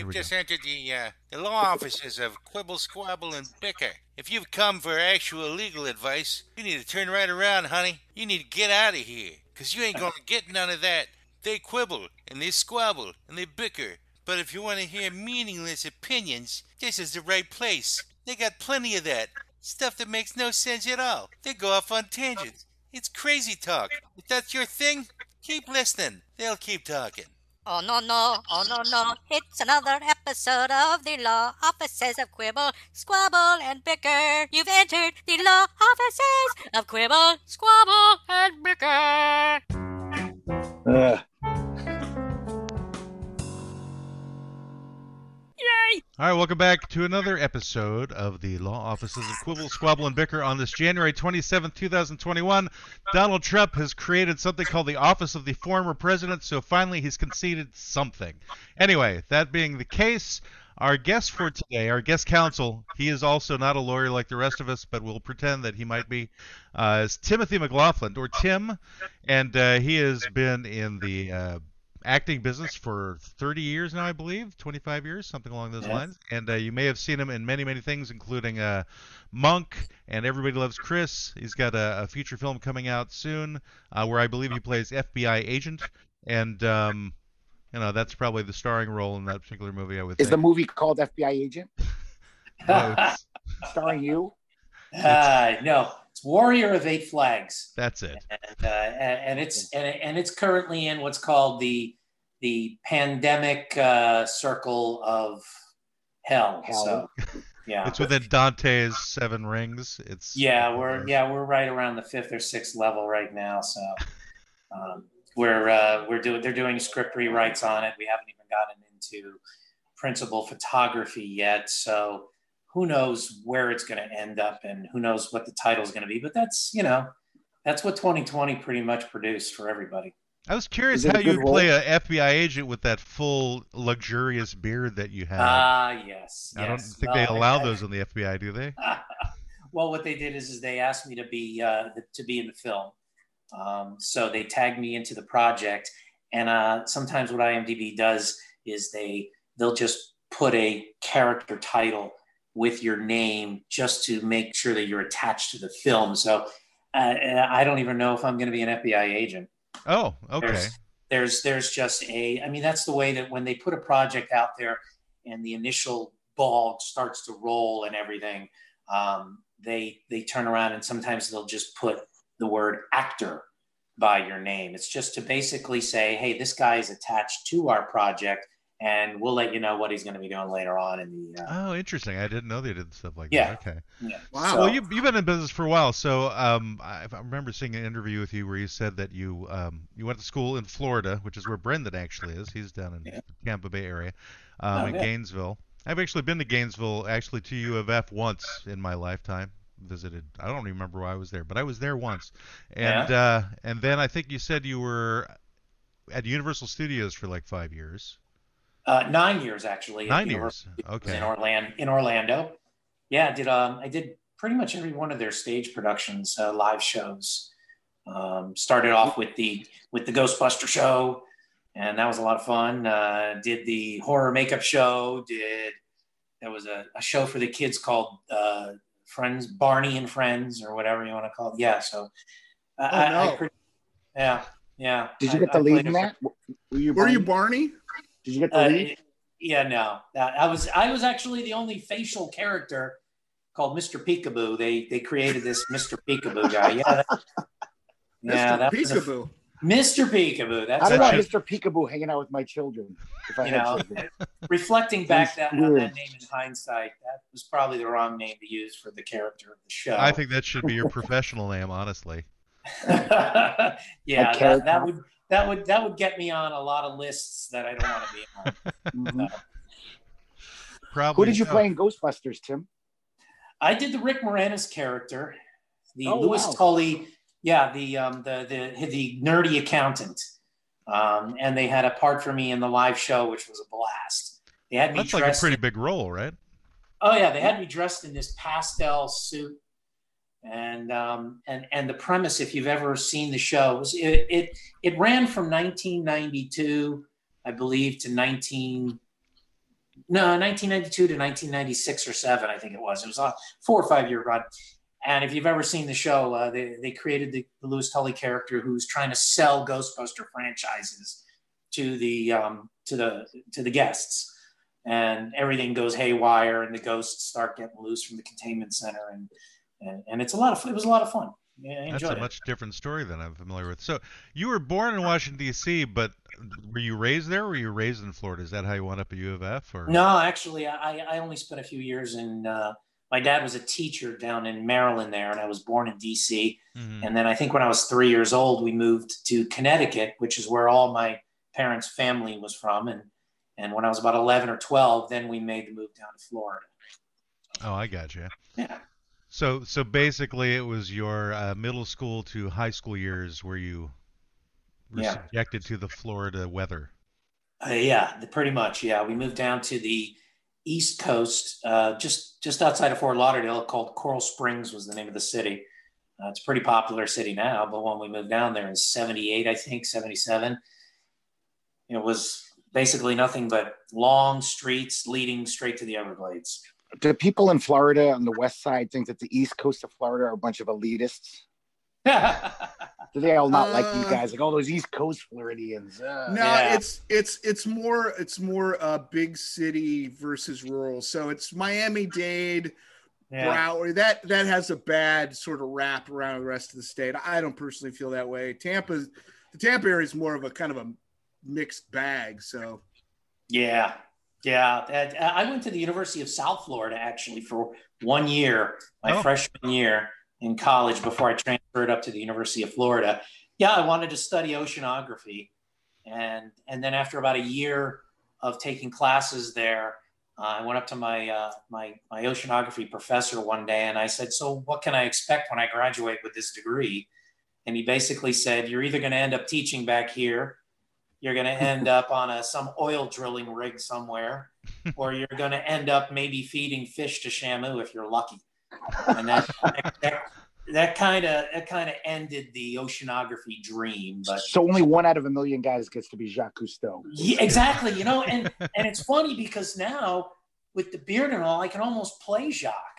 You've we go. just entered the law offices of Quibble, Squabble, and Bicker. If you've come for actual legal advice, you need to turn right around, honey. You need to get out of here, 'cause you ain't gonna get none of that. They quibble, and they squabble, and they bicker. But if you want to hear meaningless opinions, this is the right place. They got plenty of that. Stuff that makes no sense at all. They go off on tangents. It's crazy talk. If that's your thing, keep listening. They'll keep talking. Oh no no, oh no no, it's another episode of the Law Offices of Quibble, Squabble, and Bicker. You've entered the Law Offices of Quibble, Squabble, and Bicker. Yay! All right, welcome back to another episode of the Law Offices of Quibble, Squabble, and Bicker. On this January 27th, 2021, Donald Trump has created something called the Office of the Former President, so finally he's conceded something. Anyway, that being the case, our guest for today, our guest counsel, he is also not a lawyer like the rest of us, but we'll pretend that he might be, is Timothy McLaughlin, or Tim, and he has been in the acting business for 30 years now, I believe, 25 years, something along those lines. And you may have seen him in many, many things, including Monk and Everybody Loves Chris. He's got a feature film coming out soon where I believe he plays FBI agent. And, that's probably the starring role in that particular movie, I would think. Is the movie called FBI Agent? No, Starring you? No, it's Warrior of Eight Flags. That's it. And it's currently in what's called the pandemic circle of hell. So, yeah, it's within Dante's Seven Rings. We're right around the 5th or 6th level right now. So they're doing script rewrites on it. We haven't even gotten into principal photography yet. So who knows where it's going to end up and who knows what the title is going to be. But that's what 2020 pretty much produced for everybody. I was curious how you play an FBI agent with that full luxurious beard that you have. Yes. I don't think they allow those in the FBI, do they? Well, what they did is they asked me to be in the film. So they tagged me into the project. And sometimes what IMDb does is they'll just put a character title with your name just to make sure that you're attached to the film. So I don't even know if I'm going to be an FBI agent. Oh, okay. There's just that's the way that when they put a project out there and the initial ball starts to roll and everything, they turn around and sometimes they'll just put the word actor by your name. It's just to basically say, hey, this guy is attached to our project, and we'll let you know what he's going to be doing later on in the. Oh, interesting! I didn't know they did stuff like that. Okay. Yeah. Wow. So, well, you've been in business for a while. So I remember seeing an interview with you where you said that you went to school in Florida, which is where Brendan actually is. He's down in the Tampa Bay area, in Gainesville. I've actually been to Gainesville, actually to U of F once in my lifetime. Visited. I don't even remember why I was there, but I was there once. And and then I think you said you were at Universal Studios for like 5 years. 9 years actually. 9 years. Okay. In Orlando. Yeah, I did pretty much every one of their stage productions, live shows. Started off with the Ghostbuster show, and that was a lot of fun. Did the horror makeup show. There was a show for the kids called Friends, Barney and Friends, or whatever you want to call it. Yeah. So. Yeah. Did you get the lead in that? Were you Barney? Did you get the lead? Yeah, no. I was actually the only facial character called Mr. Peekaboo. They created this Mr. Peekaboo guy. Yeah. Mr. Peekaboo. Mr. Peekaboo. I don't want Mr. Peekaboo hanging out with my children. If I had children. Reflecting back on that name in hindsight, that was probably the wrong name to use for the character of the show. I think that should be your professional name, honestly. Yeah, that would get me on a lot of lists that I don't want to be on. Mm-hmm. Probably. Who did you play in Ghostbusters, Tim? I did the Rick Moranis character, the Louis Tully. Yeah, the nerdy accountant, and they had a part for me in the live show, which was a blast. They had me That's like a pretty big role, right? Oh yeah, they had me dressed in this pastel suit, and the premise, if you've ever seen the show, it ran from 1992, I believe, to No, 1992 to 1996 or 7, I think it was. It was a 4 or 5 year run. And if you've ever seen the show, they created the Louis Tully character who's trying to sell Ghostbuster franchises to the guests, and everything goes haywire, and the ghosts start getting loose from the containment center, and it's a lot of it was a lot of fun. Yeah, I enjoyed That's a much different story than I'm familiar with. So you were born in Washington, D.C., but were you raised there, or were you raised in Florida? Is that how you wound up at U of F? Or? No, actually, I only spent a few years in my dad was a teacher down in Maryland there, and I was born in D.C. Mm-hmm. And then I think when I was 3 years old, we moved to Connecticut, which is where all my parents' family was from. And when I was about 11 or 12, then we made the move down to Florida. Oh, I got you. Yeah. So basically, it was your middle school to high school years where you were subjected to the Florida weather. Pretty much. Yeah, we moved down to the East Coast, just outside of Fort Lauderdale, called Coral Springs was the name of the city. It's a pretty popular city now, but when we moved down there in '78, I think '77, it was basically nothing but long streets leading straight to the Everglades. Do people in Florida on the west side think that the east coast of Florida are a bunch of elitists? Do they all not like you guys, like all those East Coast Floridians? It's more big city versus rural. So it's Miami-Dade, Broward. That has a bad sort of wrap around the rest of the state. I don't personally feel that way. The Tampa area is more of a kind of a mixed bag. So yeah. I went to the University of South Florida actually for 1 year, my freshman year in college, before I transferred up to the University of Florida. Yeah, I wanted to study oceanography. And then after about a year of taking classes there, I went up to my oceanography professor one day and I said, so what can I expect when I graduate with this degree? And he basically said, you're either going to end up teaching back here, you're going to end up on some oil drilling rig somewhere, or you're going to end up maybe feeding fish to Shamu if you're lucky. And that kind of ended the oceanography dream. But so only 1 out of a million guys gets to be Jacques Cousteau. Yeah, exactly. And it's funny because now with the beard and all, I can almost play Jacques.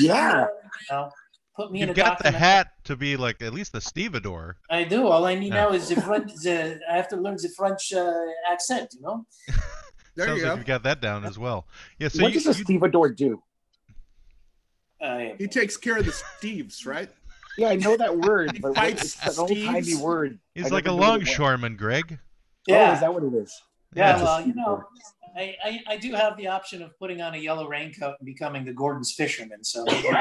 Put me in a You've got the hat to be like at least the stevedore. I do. All I need now is I have to learn the French accent, There Sounds you go. like you've got that down as well. Yeah. So what does a stevedore do? He takes care of the Steves, right? Yeah, I know that word, but Fights it's an old-timey word. He's like a longshoreman, Greg. Yeah. Oh, is that what it is? Yeah, well, I do have the option of putting on a yellow raincoat and becoming the Gordon's fisherman. So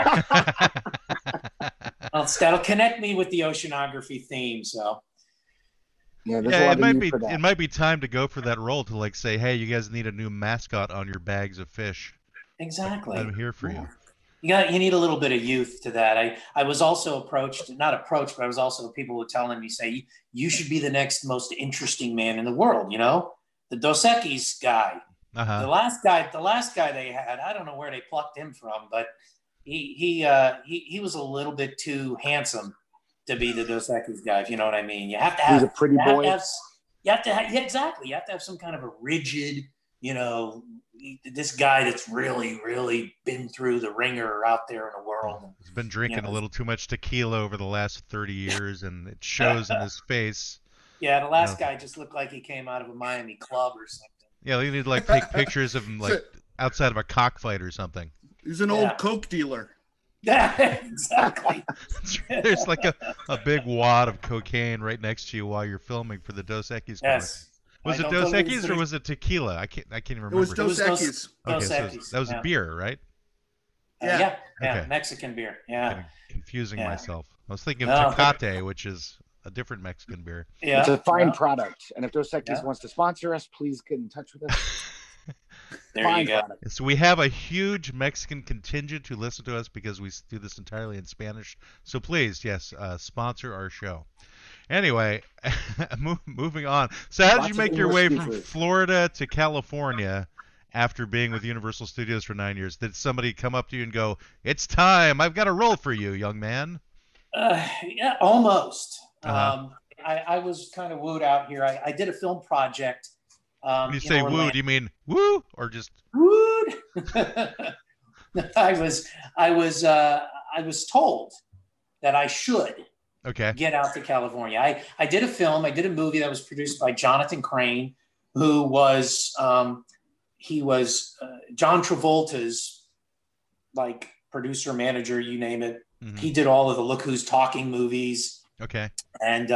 that'll connect me with the oceanography theme. So it might be time to go for that role to like say, hey, you guys need a new mascot on your bags of fish. Exactly. I'm here for you. You need a little bit of youth to that. I was also not approached, but I was also, people were telling me, say, you should be the next most interesting man in the world, the Dos Equis guy. Uh-huh. The last guy they had, I don't know where they plucked him from, but he was a little bit too handsome to be the Dos Equis guy, if you know what I mean. You have to have, he's a pretty boy. Exactly. You have to have some kind of a rigid, this guy that's really, really been through the ringer out there in the world. He's been drinking a little too much tequila over the last 30 years, and it shows in his face. Yeah, the last guy just looked like he came out of a Miami club or something. Yeah, you need to take pictures of him outside of a cockfight or something. He's an old coke dealer. Yeah, exactly. There's like a big wad of cocaine right next to you while you're filming for the Dos Equis. Yes. Was it Dos Equis or was it tequila? I can't even remember. It was Dos Equis. Okay, so that was a beer, right? Yeah, okay. Mexican beer. Yeah. Confusing myself. I was thinking of Tecate, which is a different Mexican beer. Yeah. It's a fine product. And if Dos Equis wants to sponsor us, please get in touch with us. There you go. So we have a huge Mexican contingent who listen to us because we do this entirely in Spanish. So please, sponsor our show. Anyway, moving on. So how did you make your way from Florida to California after being with Universal Studios for 9 years? Did somebody come up to you and go, "It's time. I've got a role for you, young man"? Yeah, almost. Uh-huh. I was kind of wooed out here. I did a film project When you say woo, do you mean woo or just woo? I was told that I should get out to California. I did a film. I did a movie that was produced by Jonathan Crane, who was he was John Travolta's like producer, manager, you name it. Mm-hmm. He did all of the Look Who's Talking movies. Okay. And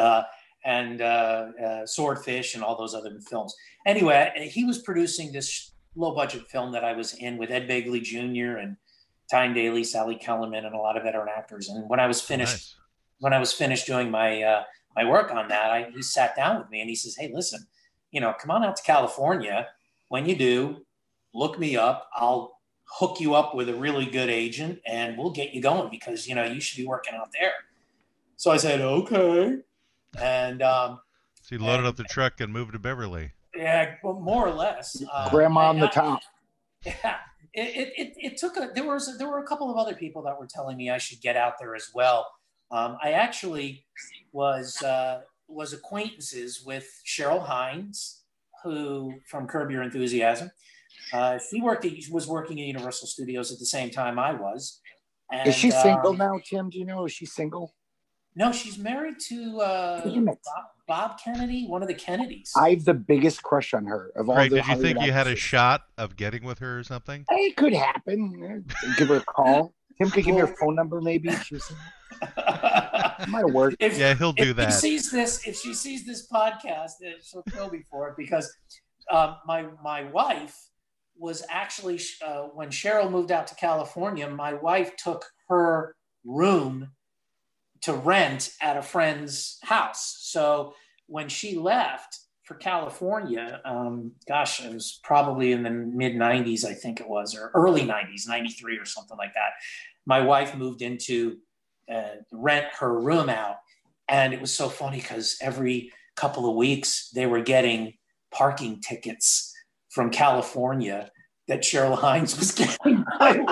Swordfish and all those other films. Anyway, he was producing this low budget film that I was in with Ed Begley Jr. and Tyne Daly, Sally Kellerman, and a lot of veteran actors. And when I was finished, doing my my work on that, he sat down with me and he says, "Hey, listen, come on out to California. When you do, look me up. I'll hook you up with a really good agent and we'll get you going because, you should be working out there." So I said, okay. And so you loaded up the truck and moved to Beverly. Yeah, well, more or less. Grandma on the top. Yeah, it took there were a couple of other people that were telling me I should get out there as well. I actually was acquaintances with Cheryl Hines, who from Curb Your Enthusiasm. She was working at Universal Studios at the same time I was. And, is she single now, Tim? Do you know? Is she single? No, she's married to Bob Kennedy, one of the Kennedys. I have the biggest crush on her of all. Right? Did you think you had a shot of getting with her or something? It could happen. Give her a call. Tim could give me her phone number, maybe. Might work. Yeah, he'll do that. If she sees this podcast, she'll kill me for it because my wife was actually when Cheryl moved out to California, my wife took her room to rent at a friend's house. So when she left for California, it was probably in the mid 90s, I think it was, or early 90s, 93 or something like that. My wife moved into rent her room out. And it was so funny because every couple of weeks they were getting parking tickets from California that Cheryl Hines was getting.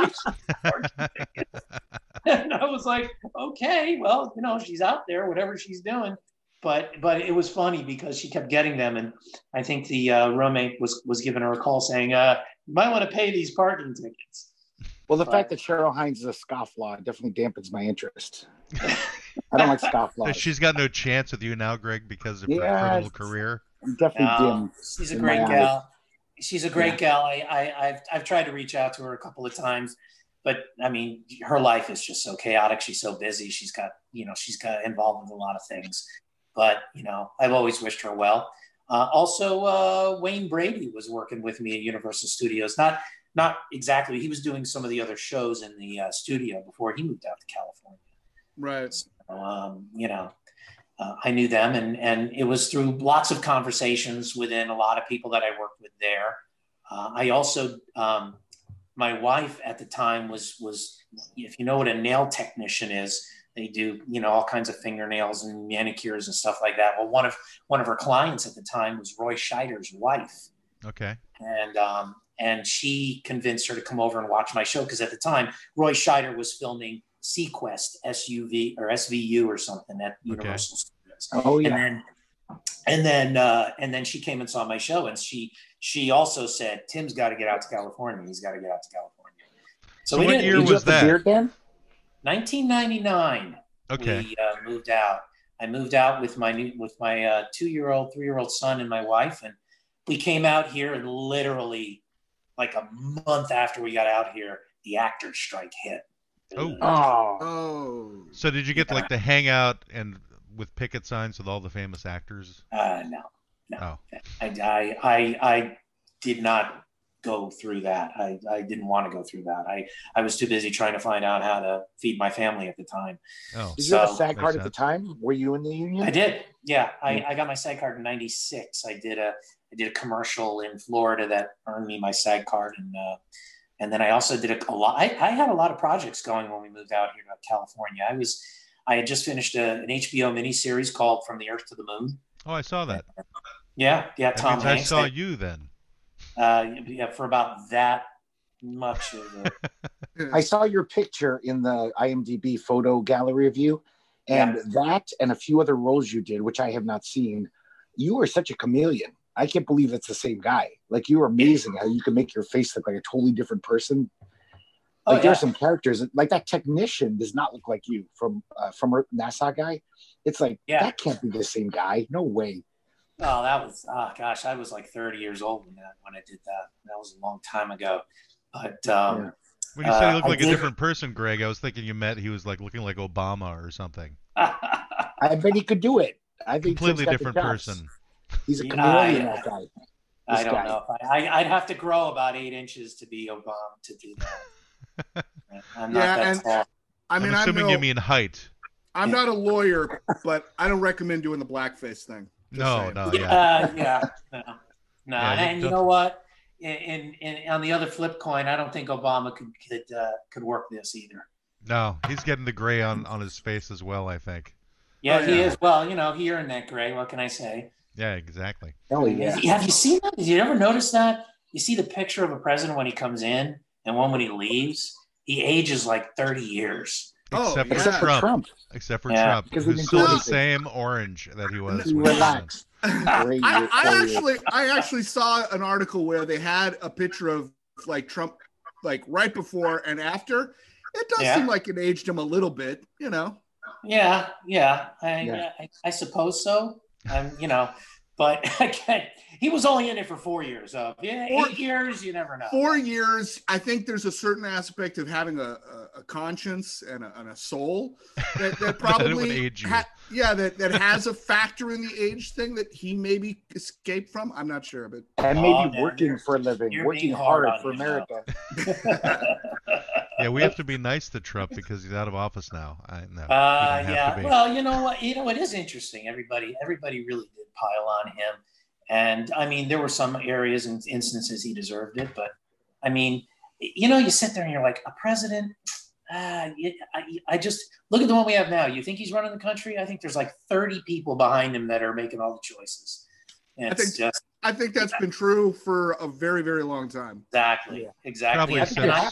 And I was like, okay, well, she's out there, whatever she's doing. But it was funny because she kept getting them. And I think the roommate was giving her a call saying, you might want to pay these parking tickets. Well, the fact that Cheryl Hines is a scofflaw definitely dampens my interest. I don't like scofflaws. She's got no chance with you now, Greg, because of her criminal career. I'm definitely dim. She's a great gal. She's a great gal. I've tried to reach out to her a couple of times, but I mean, her life is just so chaotic. She's so busy. She's got involved with a lot of things, but I've always wished her well. Also, Wayne Brady was working with me at Universal Studios. Not exactly. He was doing some of the other shows in the studio before he moved out to California. Right. So, I knew them, and it was through lots of conversations within a lot of people that I worked with there. I also, my wife at the time was, if you know what a nail technician is, they do, all kinds of fingernails and manicures and stuff like that. Well, one of her clients at the time was Roy Scheider's wife. Okay. And she convinced her to come over and watch my show because at the time Roy Scheider was filming Sequest SUV or SVU or something at Universal Studios. Oh yeah. And then she came and saw my show, and she also said, "Tim's got to get out to California. He's got to get out to California." So what year was that? 1999. Okay. We moved out. I moved out with my 2-year-old, 3-year-old son and my wife, and we came out here, and literally like a month after we got out here, the actors' strike hit. Oh. So did you get to hang out and with picket signs with all the famous actors? No. Oh. I did not go through that. I didn't want to go through that. I was too busy trying to find out how to feed my family at the time. Oh. Did you have a SAG card at the time? Were you in the union? I did. Yeah. I got my SAG card in 96. I did a commercial in Florida that earned me my SAG card, and then I also did a lot. I had a lot of projects going when we moved out here to California. I had just finished an HBO miniseries called From the Earth to the Moon. Oh, I saw that. Yeah, Tom Hanks. I saw you then. For about that much of it. I saw your picture in the IMDb photo gallery of you, and that and a few other roles you did, which I have not seen. You were such a chameleon. I can't believe it's the same guy. Like, you were amazing how you can make your face look like a totally different person. Like, there are some characters, like that technician does not look like you from NASA guy. It's like, that can't be the same guy. No way. Oh, that was, gosh, I was like 30 years old when I did that. That was a long time ago. But when you said he looked like a different person, Greg, I was thinking he was like looking like Obama or something. I bet he could do it. I think completely different person. He's a chameleon, that guy. I don't know. I'd have to grow about 8 inches to be Obama to do that. I'm not that tall. I'm assuming you mean height. I'm not a lawyer, but I don't recommend doing the blackface thing. No. No. And you know what? And on the other flip coin, I don't think Obama could work this either. No, he's getting the gray on his face as well, I think. Yeah, he is. Well, he earned that gray. What can I say? Yeah, exactly. Oh, yeah. Have you seen that? Did you ever notice that? You see the picture of a president when he comes in and one when he leaves? He ages like 30 years. Except for Trump. Except for Trump, who's still the same orange that he was. Relax. I actually saw an article where they had a picture of like Trump, like right before and after. It does seem like it aged him a little bit, Yeah. I suppose so. But he was only in it for 4 years. 8 years, you never know. 4 years. I think there's a certain aspect of having a conscience and a soul that probably that has a factor in the age thing that he maybe escaped from. I'm not sure, but maybe working for a living, working hard for America. Yeah, we have to be nice to Trump because he's out of office now. Well, you know what? It is interesting. Everybody really did pile on him. And I mean, there were some areas and instances he deserved it. But I mean, you sit there and you're like, a president, I just look at the one we have now. You think he's running the country? I think there's like 30 people behind him that are making all the choices. And I think that's been true for a very, very long time. Exactly. Probably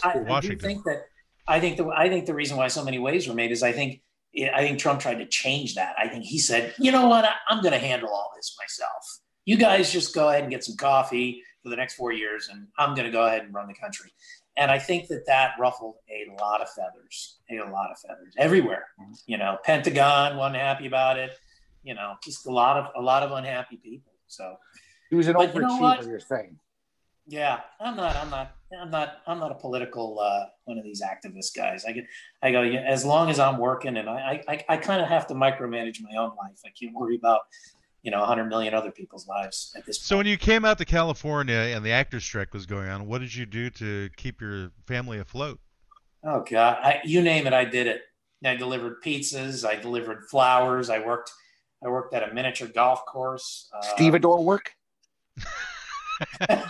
I think the reason why so many waves were made is I think Trump tried to change that. I think he said, you know what, I'm going to handle all this myself. You guys just go ahead and get some coffee for the next 4 years, and I'm going to go ahead and run the country. And I think that ruffled a lot of feathers everywhere. Pentagon wasn't happy about it. Just a lot of unhappy people. So he was an overachiever, you're saying. Yeah, I'm not a political one of these activist guys. I go as long as I'm working, and I kind of have to micromanage my own life. I can't worry about 100 million other people's lives at this point. So when you came out to California and the actors' strike was going on, what did you do to keep your family afloat? Oh God, you name it, I did it. I delivered pizzas. I delivered flowers. I worked at a miniature golf course. Stevedore work? That's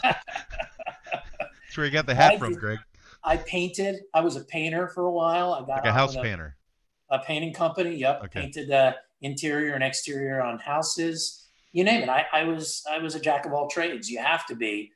where you got the hat from, Greg. I painted. I was a painter for a while. I got like a house painter. A painting company. Yep. Okay. Painted interior and exterior on houses. You name it. I was a jack of all trades. You have to be.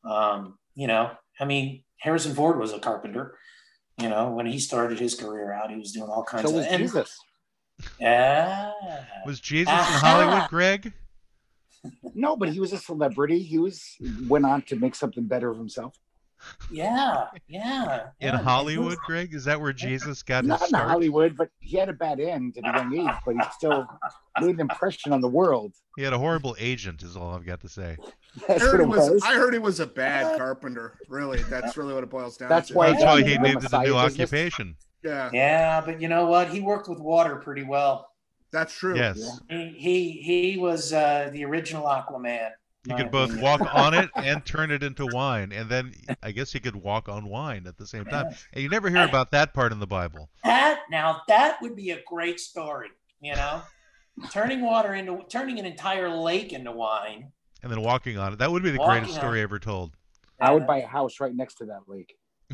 I mean, Harrison Ford was a carpenter. When he started his career out, he was doing all kinds of. Jesus. Yeah. Was Jesus in Hollywood, Greg? No, but he was a celebrity. He went on to make something better of himself. Yeah. In Hollywood, Greg? Is that where Jesus got his start? Not in Hollywood, but he had a bad end at a young age, but he still made an impression on the world. He had a horrible agent, is all I've got to say. I heard he was a bad carpenter. Really, that's really what it boils down to. That's why he needed a new occupation. Yeah. Yeah, but you know what? He worked with water pretty well. That's true. Yes. Yeah. He was the original Aquaman. He could both walk on it and turn it into wine, and then I guess he could walk on wine at the same time. And you never hear about that part in the Bible. That would be a great story, turning an entire lake into wine, and then walking on it. That would be the greatest story ever told. I would buy a house right next to that lake.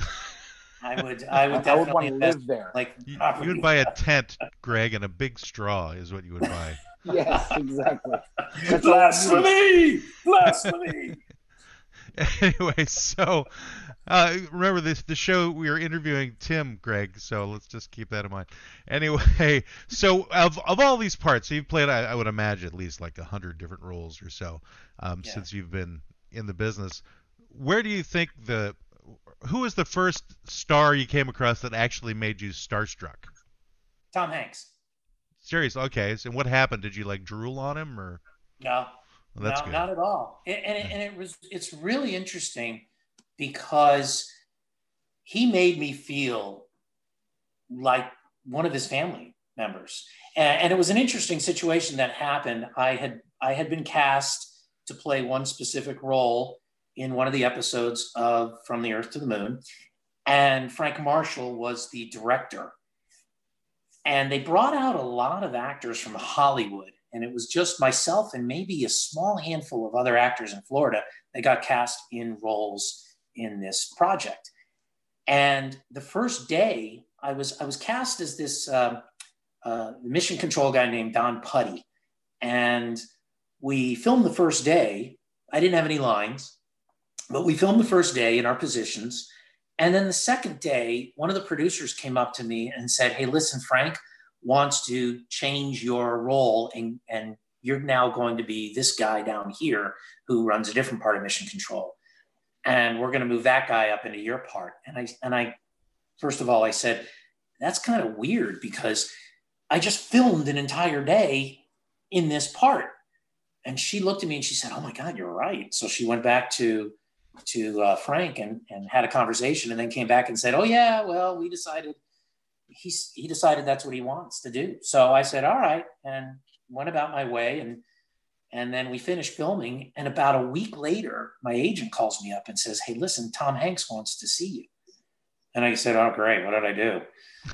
I would definitely want to live there. Like you would buy a tent, Greg, and a big straw is what you would buy. Yes, exactly. Blasphemy! Blasphemy! Anyway, so remember the show we were interviewing Tim, Greg, so let's just keep that in mind. Anyway, so of all these parts, so you've played, I would imagine, at least like 100 different roles or so since you've been in the business. Where do you think who was the first star you came across that actually made you starstruck? Tom Hanks. Serious? Okay. So what happened? Did you like drool on him or? No, Well, that's no, good. not at all. It's really interesting because he made me feel like one of his family members. And it was an interesting situation that happened. I had been cast to play one specific role in one of the episodes of From the Earth to the Moon. And Frank Marshall was the director. And they brought out a lot of actors from Hollywood. And it was just myself and maybe a small handful of other actors in Florida that got cast in roles in this project. And the first day, I was cast as this mission control guy named Don Putty. And we filmed the first day. I didn't have any lines, but we filmed the first day in our positions. And then the second day, one of the producers came up to me and said, "Hey, listen, Frank wants to change your role, and you're now going to be this guy down here who runs a different part of mission control. And we're going to move that guy up into your part." And I first of all, I said, that's kind of weird because I just filmed an entire day in this part. And she looked at me and she said, "Oh my God, you're right." So she went back to Frank and had a conversation, and then came back and said, "Oh yeah, well, we decided he decided that's what he wants to do." So I said, "All right," and went about my way. And then we finished filming. And about a week later, my agent calls me up and says, "Hey, listen, Tom Hanks wants to see you." And I said, "Oh, great. What did I do?"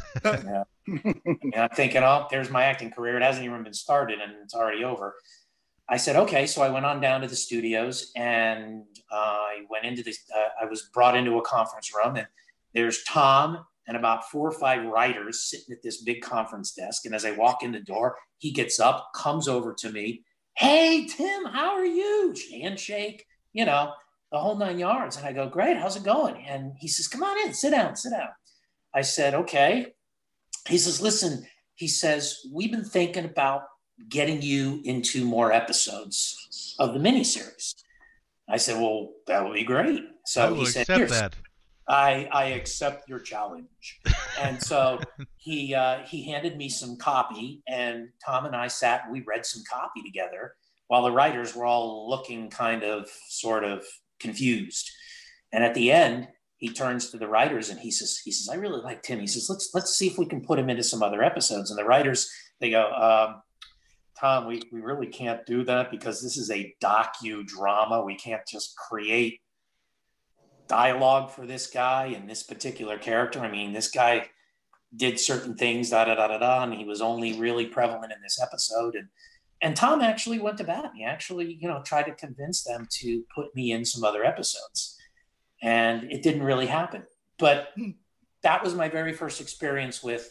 And I'm thinking, "Oh, there's my acting career. It hasn't even been started and it's already over." I said, "Okay." So I went on down to the studios, and I went into this. I was brought into a conference room, and there's Tom and about 4 or 5 writers sitting at this big conference desk. And as I walk in the door, he gets up, comes over to me. "Hey, Tim, how are you?" Handshake, the whole 9 yards. And I go, "Great, how's it going?" And he says, "Come on in, sit down, sit down." I said, "Okay." He says, "Listen," he says, "we've been thinking about getting you into more episodes of the miniseries." I said, "Well, that would be great." So I will he said, accept that. I accept your challenge." And so he handed me some copy, and Tom and I sat and we read some copy together while the writers were all looking kind of sort of confused. And at the end, he turns to the writers and he says, "I really like Tim." He says, let's see if we can put him into some other episodes." And the writers, they go, "Tom, we really can't do that because this is a docudrama. We can't just create dialogue for this guy and this particular character. I mean, this guy did certain things, and he was only really prevalent in this episode." And Tom actually went to bat. He actually, tried to convince them to put me in some other episodes. And it didn't really happen. But that was my very first experience with,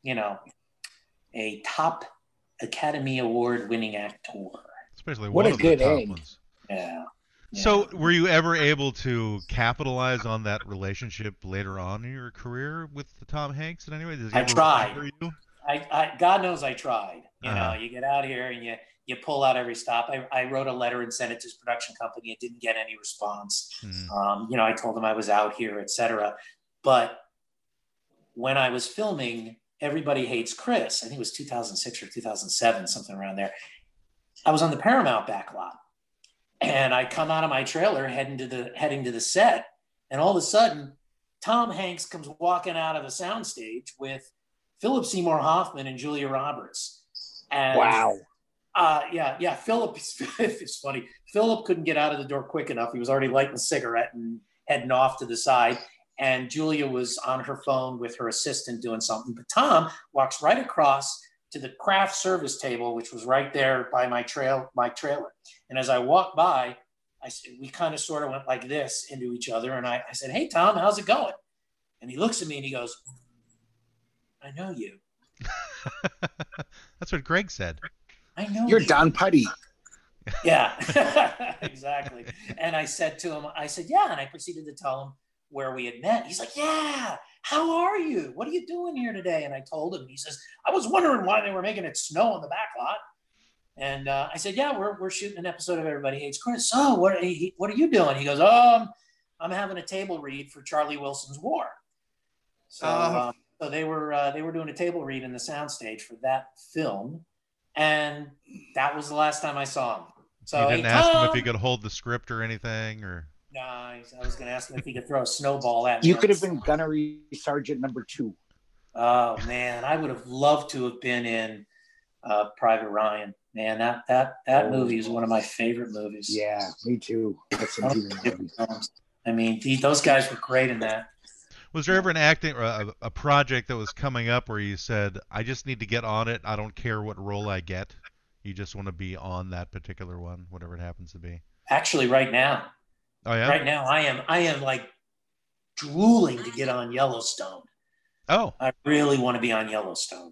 a top Academy Award winning actor. Especially What one a of good the top egg. ones. Yeah. So, were you ever able to capitalize on that relationship later on in your career with Tom Hanks in any way? Does he I ever tried. remember you? I God knows I tried. Uh-huh. You get out here and you pull out every stop. I wrote a letter and sent it to his production company. It didn't get any response. Mhm. I told them I was out here, etc. But when I was filming Everybody Hates Chris, I think it was 2006 or 2007, something around there, I was on the Paramount backlot. And I come out of my trailer heading to the set, and all of a sudden, Tom Hanks comes walking out of the soundstage with Philip Seymour Hoffman and Julia Roberts. And Wow. Yeah. Philip, it's funny. Philip couldn't get out of the door quick enough. He was already lighting a cigarette and heading off to the side. And Julia was on her phone with her assistant doing something. But Tom walks right across to the craft service table, which was right there by my trailer. And as I walked by, we kind of sort of went like this into each other. And I said, "Hey, Tom, how's it going?" And he looks at me and he goes, "I know you." That's what Greg said. "I know You're you." Don Putty. Yeah, exactly. And I said to him, I said, yeah. And I proceeded to tell him where we had met. He's like, yeah, how are you? What are you doing here today? And I told him, he says, I was wondering why they were making it snow on the back lot. And I said, yeah, we're shooting an episode of Everybody Hates Chris. So what are you doing? He goes, I'm having a table read for Charlie Wilson's War. So, so they were doing a table read in the soundstage for that film. And that was the last time I saw him. So you didn't ask him if he could hold the script or anything, or? No, I was going to ask him if he could throw a snowball at me. You could have been Gunnery Sergeant number 2. Oh man, I would have loved to have been in Private Ryan. Man, that movie is one of my favorite movies. Yeah, me too. That's I mean, those guys were great in that. Was there ever an acting or a project that was coming up where you said, I just need to get on it, I don't care what role I get? You just want to be on that particular one, whatever it happens to be? Actually, right now. Oh, yeah? Right now, I am like drooling to get on Yellowstone. Oh. I really want to be on Yellowstone.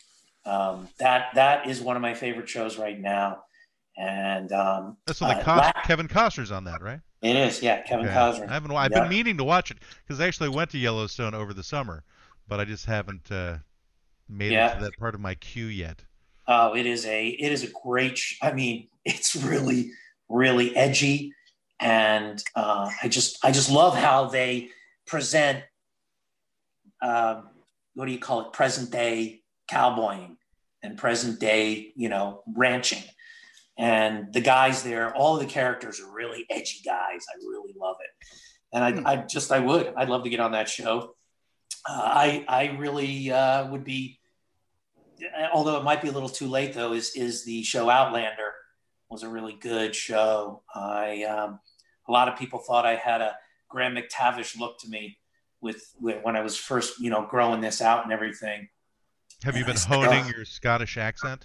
That is one of my favorite shows right now. And that's when Kevin Costner's on that, right? It is, yeah, Kevin Costner. I've been meaning to watch it because I actually went to Yellowstone over the summer, but I just haven't made it to that part of my queue yet. Oh, it is a great. I mean, it's really, really edgy, and I just love how they present. What do you call it? Present day cowboying and present day, ranching. And the guys there, all of the characters are really edgy guys. I really love it. And I'd love to get on that show. I really would be, although it might be a little too late though, is the show Outlander was a really good show. A lot of people thought I had a Graham McTavish look to me with when I was first, growing this out and everything. Have you been honing your Scottish accent?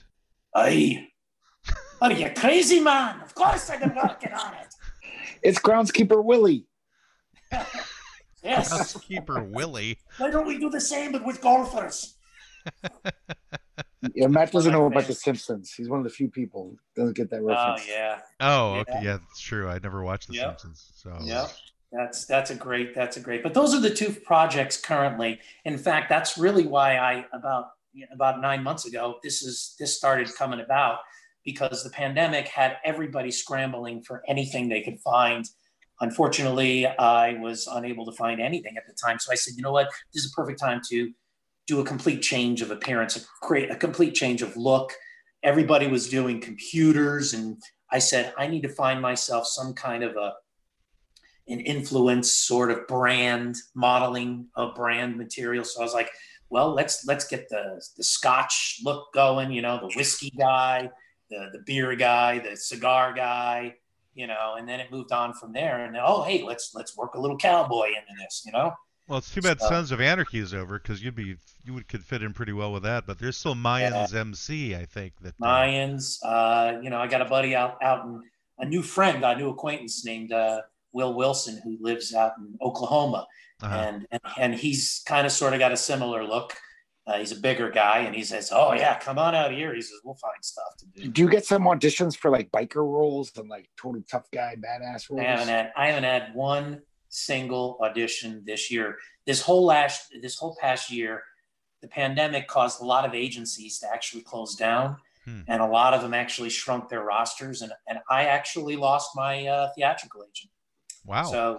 Are you crazy, man? Of course I've been working on it. It's Groundskeeper Willie. Yes. Groundskeeper Willie. Why don't we do the same but with golfers? Yeah, Matt doesn't know about The Simpsons. He's one of the few people who doesn't get that reference. Oh, yeah. Oh, okay. Yeah, that's true. I never watched The Simpsons. So. Yeah. That's a great. But those are the two projects currently. In fact, that's really why about 9 months ago, this started coming about, because the pandemic had everybody scrambling for anything they could find. Unfortunately, I was unable to find anything at the time. So I said, you know what, this is a perfect time to do a complete change of appearance, create a complete change of look. Everybody was doing computers. And I said, I need to find myself some kind of an influence sort of brand, modeling of brand material. So I was like, well, let's get the Scotch look going, the whiskey guy, the beer guy, the cigar guy, and then it moved on from there. And hey, let's work a little cowboy into this, Well, it's too bad Sons of Anarchy is over, because you could fit in pretty well with that. But there's still Mayans MC, I think. Mayans, I got a buddy out in a new acquaintance named Will Wilson, who lives out in Oklahoma. Uh-huh. And he's kind of sort of got a similar look. He's a bigger guy, and he says, "Oh yeah, come on out here." He says, "We'll find stuff to do." Do you get some auditions for like biker roles and like totally tough guy, badass roles? I haven't had one single audition this year. This whole past year, the pandemic caused a lot of agencies to actually close down, and a lot of them actually shrunk their rosters. And I actually lost my theatrical agent. Wow! So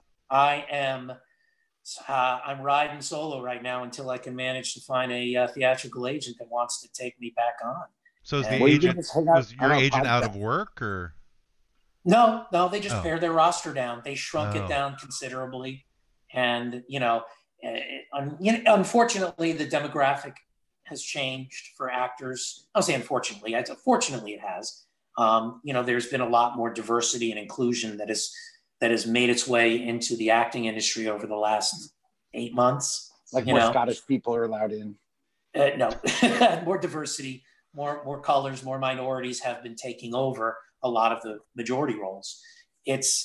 I'm riding solo right now until I can manage to find a theatrical agent that wants to take me back on. So was your agent out of work, or? No, they just pared their roster down. They shrunk it down considerably. And, unfortunately, the demographic has changed for actors. I'll say unfortunately. Fortunately, it has. There's been a lot more diversity and inclusion that has made its way into the acting industry over the last 8 months. Like more Scottish people are allowed in. No, more diversity, more colors, more minorities have been taking over a lot of the majority roles. It's,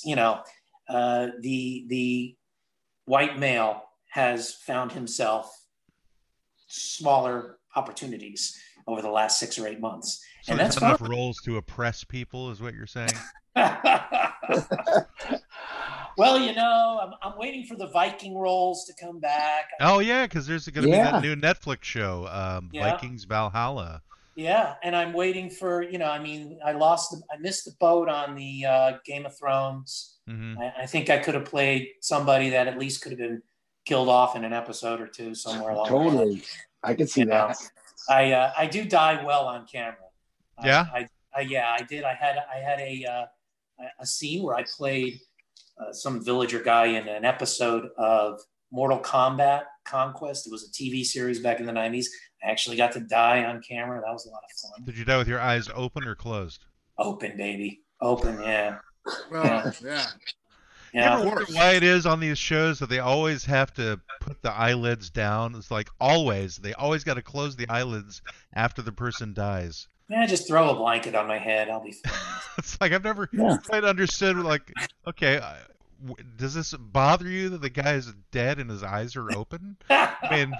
the white male has found himself smaller opportunities. over the last 6 or 8 months. So And there's that's enough fun. roles to oppress people, is what you're saying? Well, I'm waiting for the Viking roles to come back. Oh yeah, because there's going to be Yeah. that new Netflix show, Yeah. Vikings Valhalla. Yeah, and I'm waiting for, I missed the boat on the Game of Thrones. Hmm. I think I could have played somebody that at least could have been killed off in an episode or two somewhere along the line. Totally. I can see that. I do die well on camera. Yeah? I did. I had a scene where I played some villager guy in an episode of Mortal Kombat Conquest. It was a TV series back in the 90s. I actually got to die on camera. That was a lot of fun. Did you die with your eyes open or closed? Open, baby. Open, yeah. Well, yeah. You Yeah. ever wonder why it is on these shows that they always have to put the eyelids down? It's like always. They always got to close the eyelids after the person dies. Yeah, just throw a blanket on my head. I'll be fine. It's like I've never Yeah. quite understood, like, okay, does this bother you that the guy is dead and his eyes are open? I mean,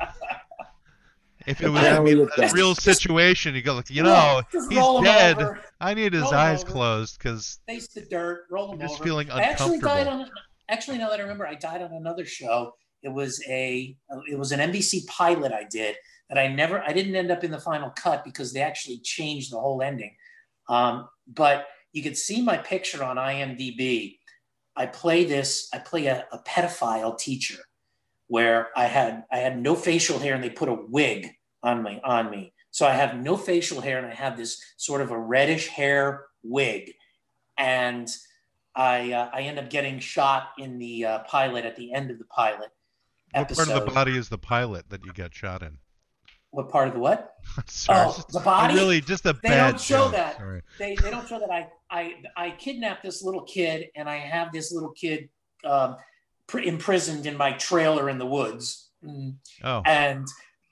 if it was Apparently it a does. real situation, you go like, Just roll he's him dead. over, I need his Roll him eyes over. closed because face the dirt, roll him I'm just over. feeling I actually died uncomfortable. actually, now that I remember, I died on another show. It was an NBC pilot I did that I didn't end up in the final cut because they actually changed the whole ending. But you could see my picture on IMDb. I play a pedophile teacher where I had no facial hair and they put a wig on me. So I have no facial hair and I have this sort of a reddish hair wig. And I end up getting shot in the pilot at the end of the pilot What episode. part of the body is the pilot that you got shot in? What part of the what? Sorry, Oh, the body? really just a They bad don't show joke. that. Sorry. They don't show that I kidnapped this little kid and I have this little kid imprisoned in my trailer in the woods. Oh, And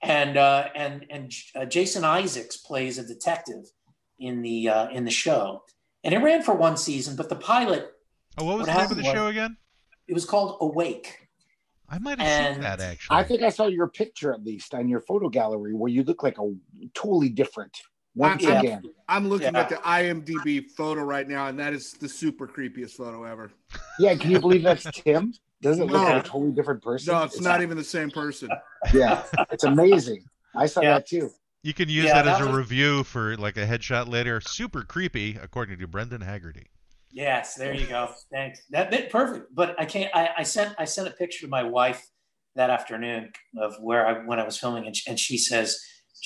Jason Isaacs plays a detective in the show. And it ran for one season, but the pilot, what was what the name of happened the was- show again? it was called Awake. I might have seen and that actually. I think I saw your picture at least on your photo gallery where you look like a totally different. Once Yeah. again, I'm looking Yeah. at the IMDb photo right now, and that is the super creepiest photo ever. yeah. Can you believe that's Tim? Doesn't it look No. like a totally different person? No, it's not even the same person. Yeah, it's amazing. I saw Yeah. that too. You can use Yeah, that as that a was- review for like a headshot later. Super creepy, according to Brendan Haggerty. Yes, there you go. Thanks. That perfect. But I can't. I sent a picture to my wife that afternoon of when I was filming, and she says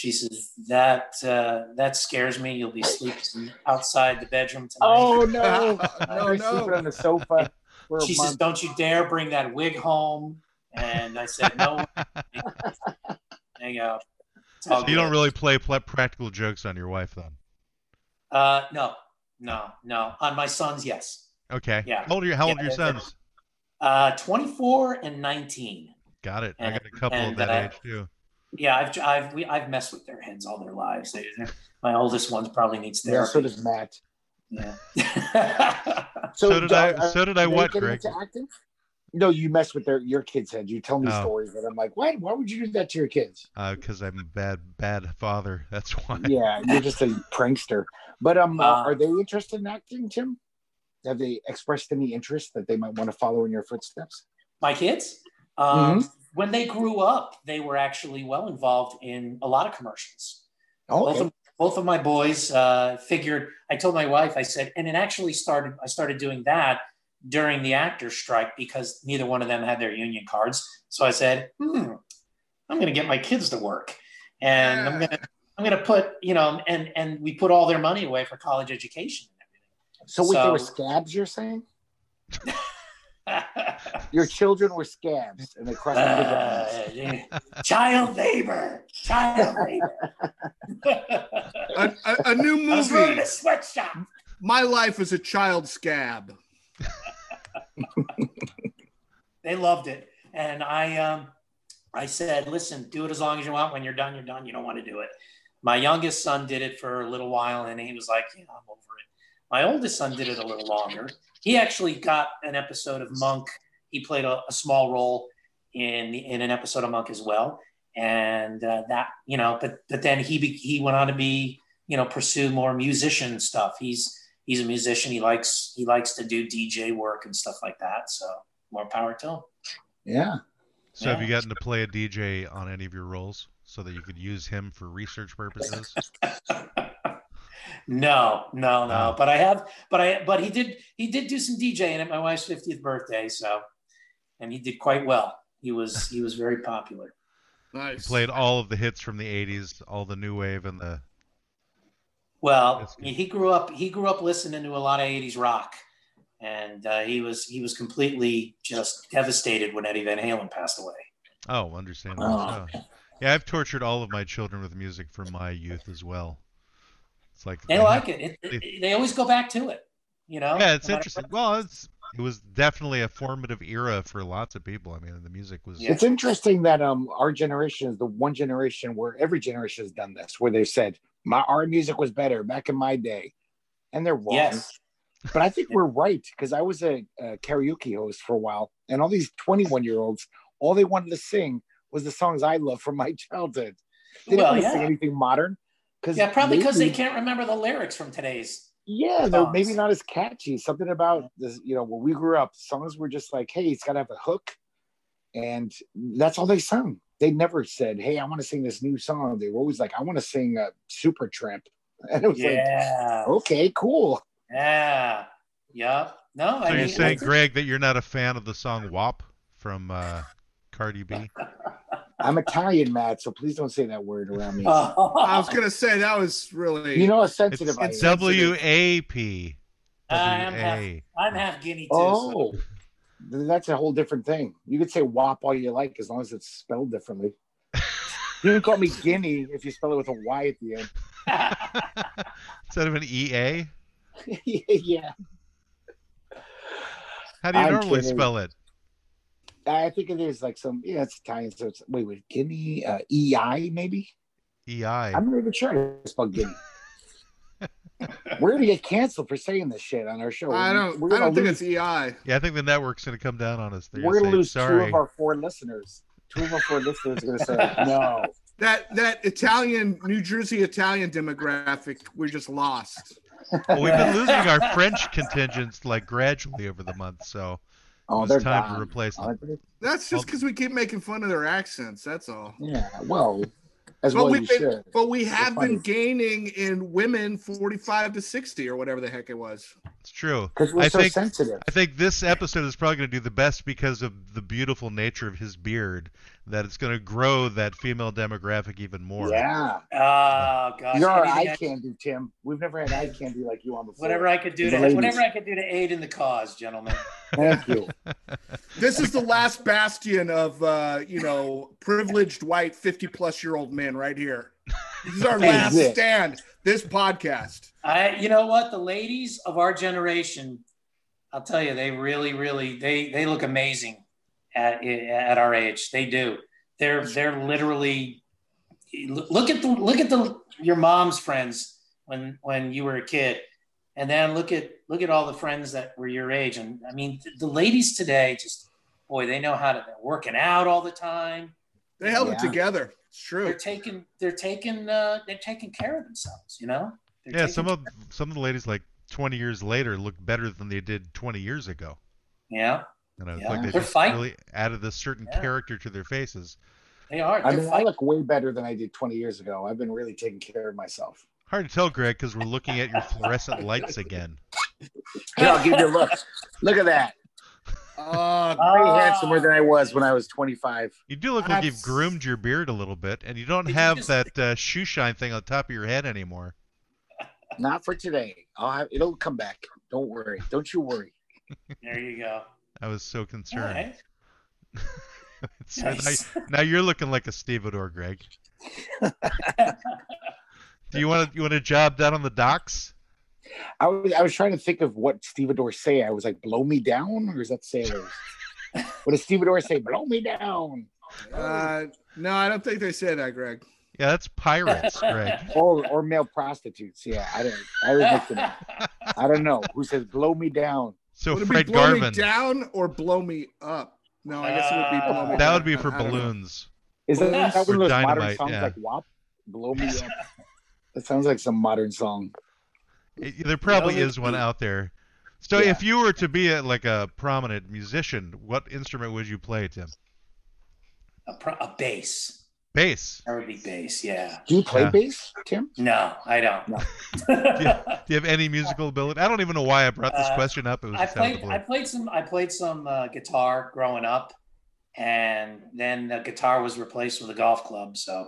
that scares me. You'll be sleeping outside the bedroom tonight. Oh no! No, I've no. sleeping on the sofa for a She says, month. "Don't you dare bring that wig home." And I said, "No." There you go. It's all So you don't good. really play practical jokes on your wife then? No. On my sons, yes. Okay. Yeah. How old are Yeah, your sons? 24 and 19. Got it. I and- got a couple of and, that uh, age too. Yeah, I've messed with their heads all their lives. My oldest one probably needs Yeah, therapy. so does Matt. Yeah. So did I. are So did I. they What, getting Greg? into acting? No, you mess with your kids' heads. You tell me Oh. stories that I'm like, why? Why would you do that to your kids? Because I'm a bad father. That's why. Yeah, you're just a prankster. But are they interested in acting, Tim? Have they expressed any interest that they might want to follow in your footsteps? My kids, Mhm. when they grew up, they were actually well involved in a lot of commercials. Oh, okay. Both of my boys figured. I told my wife, I said, and it actually started. I started doing that during the actors' strike because neither one of them had their union cards. So I said, I'm going to get my kids to work, and I'm going to put, and we put all their money away for college education and So wait, they were So- scabs, you're saying? everything. Your children were scabs and they crushed the Child labor. A new I was running movie. a sweatshop. My life as a child scab. They loved it, and I said, "Listen, do it as long as you want. When you're done, you're done. You don't want to do it." My youngest son did it for a little while, and he was like, "Yeah, I'm over it." My oldest son did it a little longer. He actually got an episode of Monk. He played a small role in an episode of Monk as well. and that, but then he went on to be, pursue more musician stuff. He's a musician. He likes to do DJ work and stuff like that. So more power to him. Yeah. So have you gotten to play a DJ on any of your roles so that you could use him for research purposes? No. But I have, but he did do some DJing at my wife's 50th birthday. So, and he did quite well. He was very popular. Nice. Played all of the hits from the 80s, all the new wave and the... Well, he grew up listening to a lot of 80s rock. And he was completely just devastated when Eddie Van Halen passed away. Oh, understandable. Oh. Yeah, I've tortured all of my children with music from my youth as well. It's like they like it. They always go back to it, Yeah, it's interesting. Well, it was definitely a formative era for lots of people. I mean, the music was... It's interesting that our generation is the one generation where every generation has done this, where they said, our music was better back in my day. And they're wrong. Yes. But I think we're right, because I was a karaoke host for a while, and all these 21-year-olds, all they wanted to sing was the songs I love from my childhood. They didn't want to sing anything modern. Probably because they can't remember the lyrics from today's. Yeah, songs. They're maybe not as catchy. Something about this, when we grew up, songs were just like, hey, it's got to have a hook, and that's all they sung. They never said, hey, I want to sing this new song. They were always like, I want to sing Supertramp. And it was like, okay, cool. Yeah. Yep. No. So you're saying, Greg, that you're not a fan of the song WAP from Cardi B? I'm Italian, Matt, so please don't say that word around me. I was going to say that was really... how sensitive it's W-A-P. I'm half Guinea, too. Oh, that's a whole different thing. You could say WAP all you like, as long as it's spelled differently. You can call me Guinea if you spell it with a Y at the end. Instead of an E-A? Yeah. How do you normally spell it? I think it is like some, it's Italian. So it's, wait, Guinea, E-I maybe? E-I. I'm not even sure how to spell Guinea. We're going to get canceled for saying this shit on our show. I don't think it's E-I. Yeah, I think the network's going to come down on us. We're going to lose 2 of our 4 listeners. 2 of our 4 listeners are going to say, no. That Italian, New Jersey Italian demographic, we're just lost. Well, we've been losing our French contingents gradually over the month, so it's time to replace them. That's just because we keep making fun of their accents. That's all. Yeah, well, but we have been gaining in women 45 to 60 or whatever the heck it was. It's true. Because we're so sensitive. I think this episode is probably going to do the best because of the beautiful nature of his beard, that it's going to grow that female demographic even more. Yeah. Oh, gosh. You're our eye candy, Tim. We've never had eye candy like you on before. Whatever I could do to aid in the cause, gentlemen. Thank you. This is the last bastion of, privileged white 50-plus-year-old men right here. This is our last stand. This podcast. You know what? The ladies of our generation, I'll tell you, they really, really, they look amazing at our age. They do. They're literally. Look at your mom's friends when you were a kid, and then look at all the friends that were your age. And I mean, the ladies today, just boy, they know how to. They're working out all the time. They held it together. It's true. They're taking care of themselves. Some of the ladies 20 years later look better than they did 20 years ago. Yeah. It's like they just really added this certain character to their faces. They are. I look way better than I did 20 years ago. I've been really taking care of myself. Hard to tell, Greg, because we're looking at your fluorescent lights again. Here, I'll give you a look. Look at that. Way handsomer than I was when I was 25. You do look like you've groomed your beard a little bit, and you don't have that shoe shine thing on top of your head anymore. Not for today. It'll come back. Don't worry. Don't you worry. There you go. I was so concerned. Right. Nice. Now you're looking like a stevedore, Greg. Do you want a job down on the docks? I was trying to think of what stevedores say. I was like, blow me down? Or is that sailors? What does stevedore say? Blow me down. No, I don't think they say that, Greg. Yeah, that's pirates, Greg. Or male prostitutes. Yeah, I don't know. Who says blow me down? So would Fred it be blow Garvin. me down or blow me up? No, I guess it would be blow me down. That would be for balloons. Isn't Yes. that one of those modern Dynamite, songs yeah. like WAP? Blow Me Up. It sounds like some modern song. There probably Blow Me is one Up. out there. So Yeah. if you were to be like a prominent musician, what instrument would you play, Tim? A bass. Bass. That would be bass. Yeah. Do you play Yeah. bass, Tim? No, I don't. No. Do you have any musical ability? I don't even know why I brought this question up. It was I just out of the played blue. I played some guitar growing up, and then the guitar was replaced with a golf club. So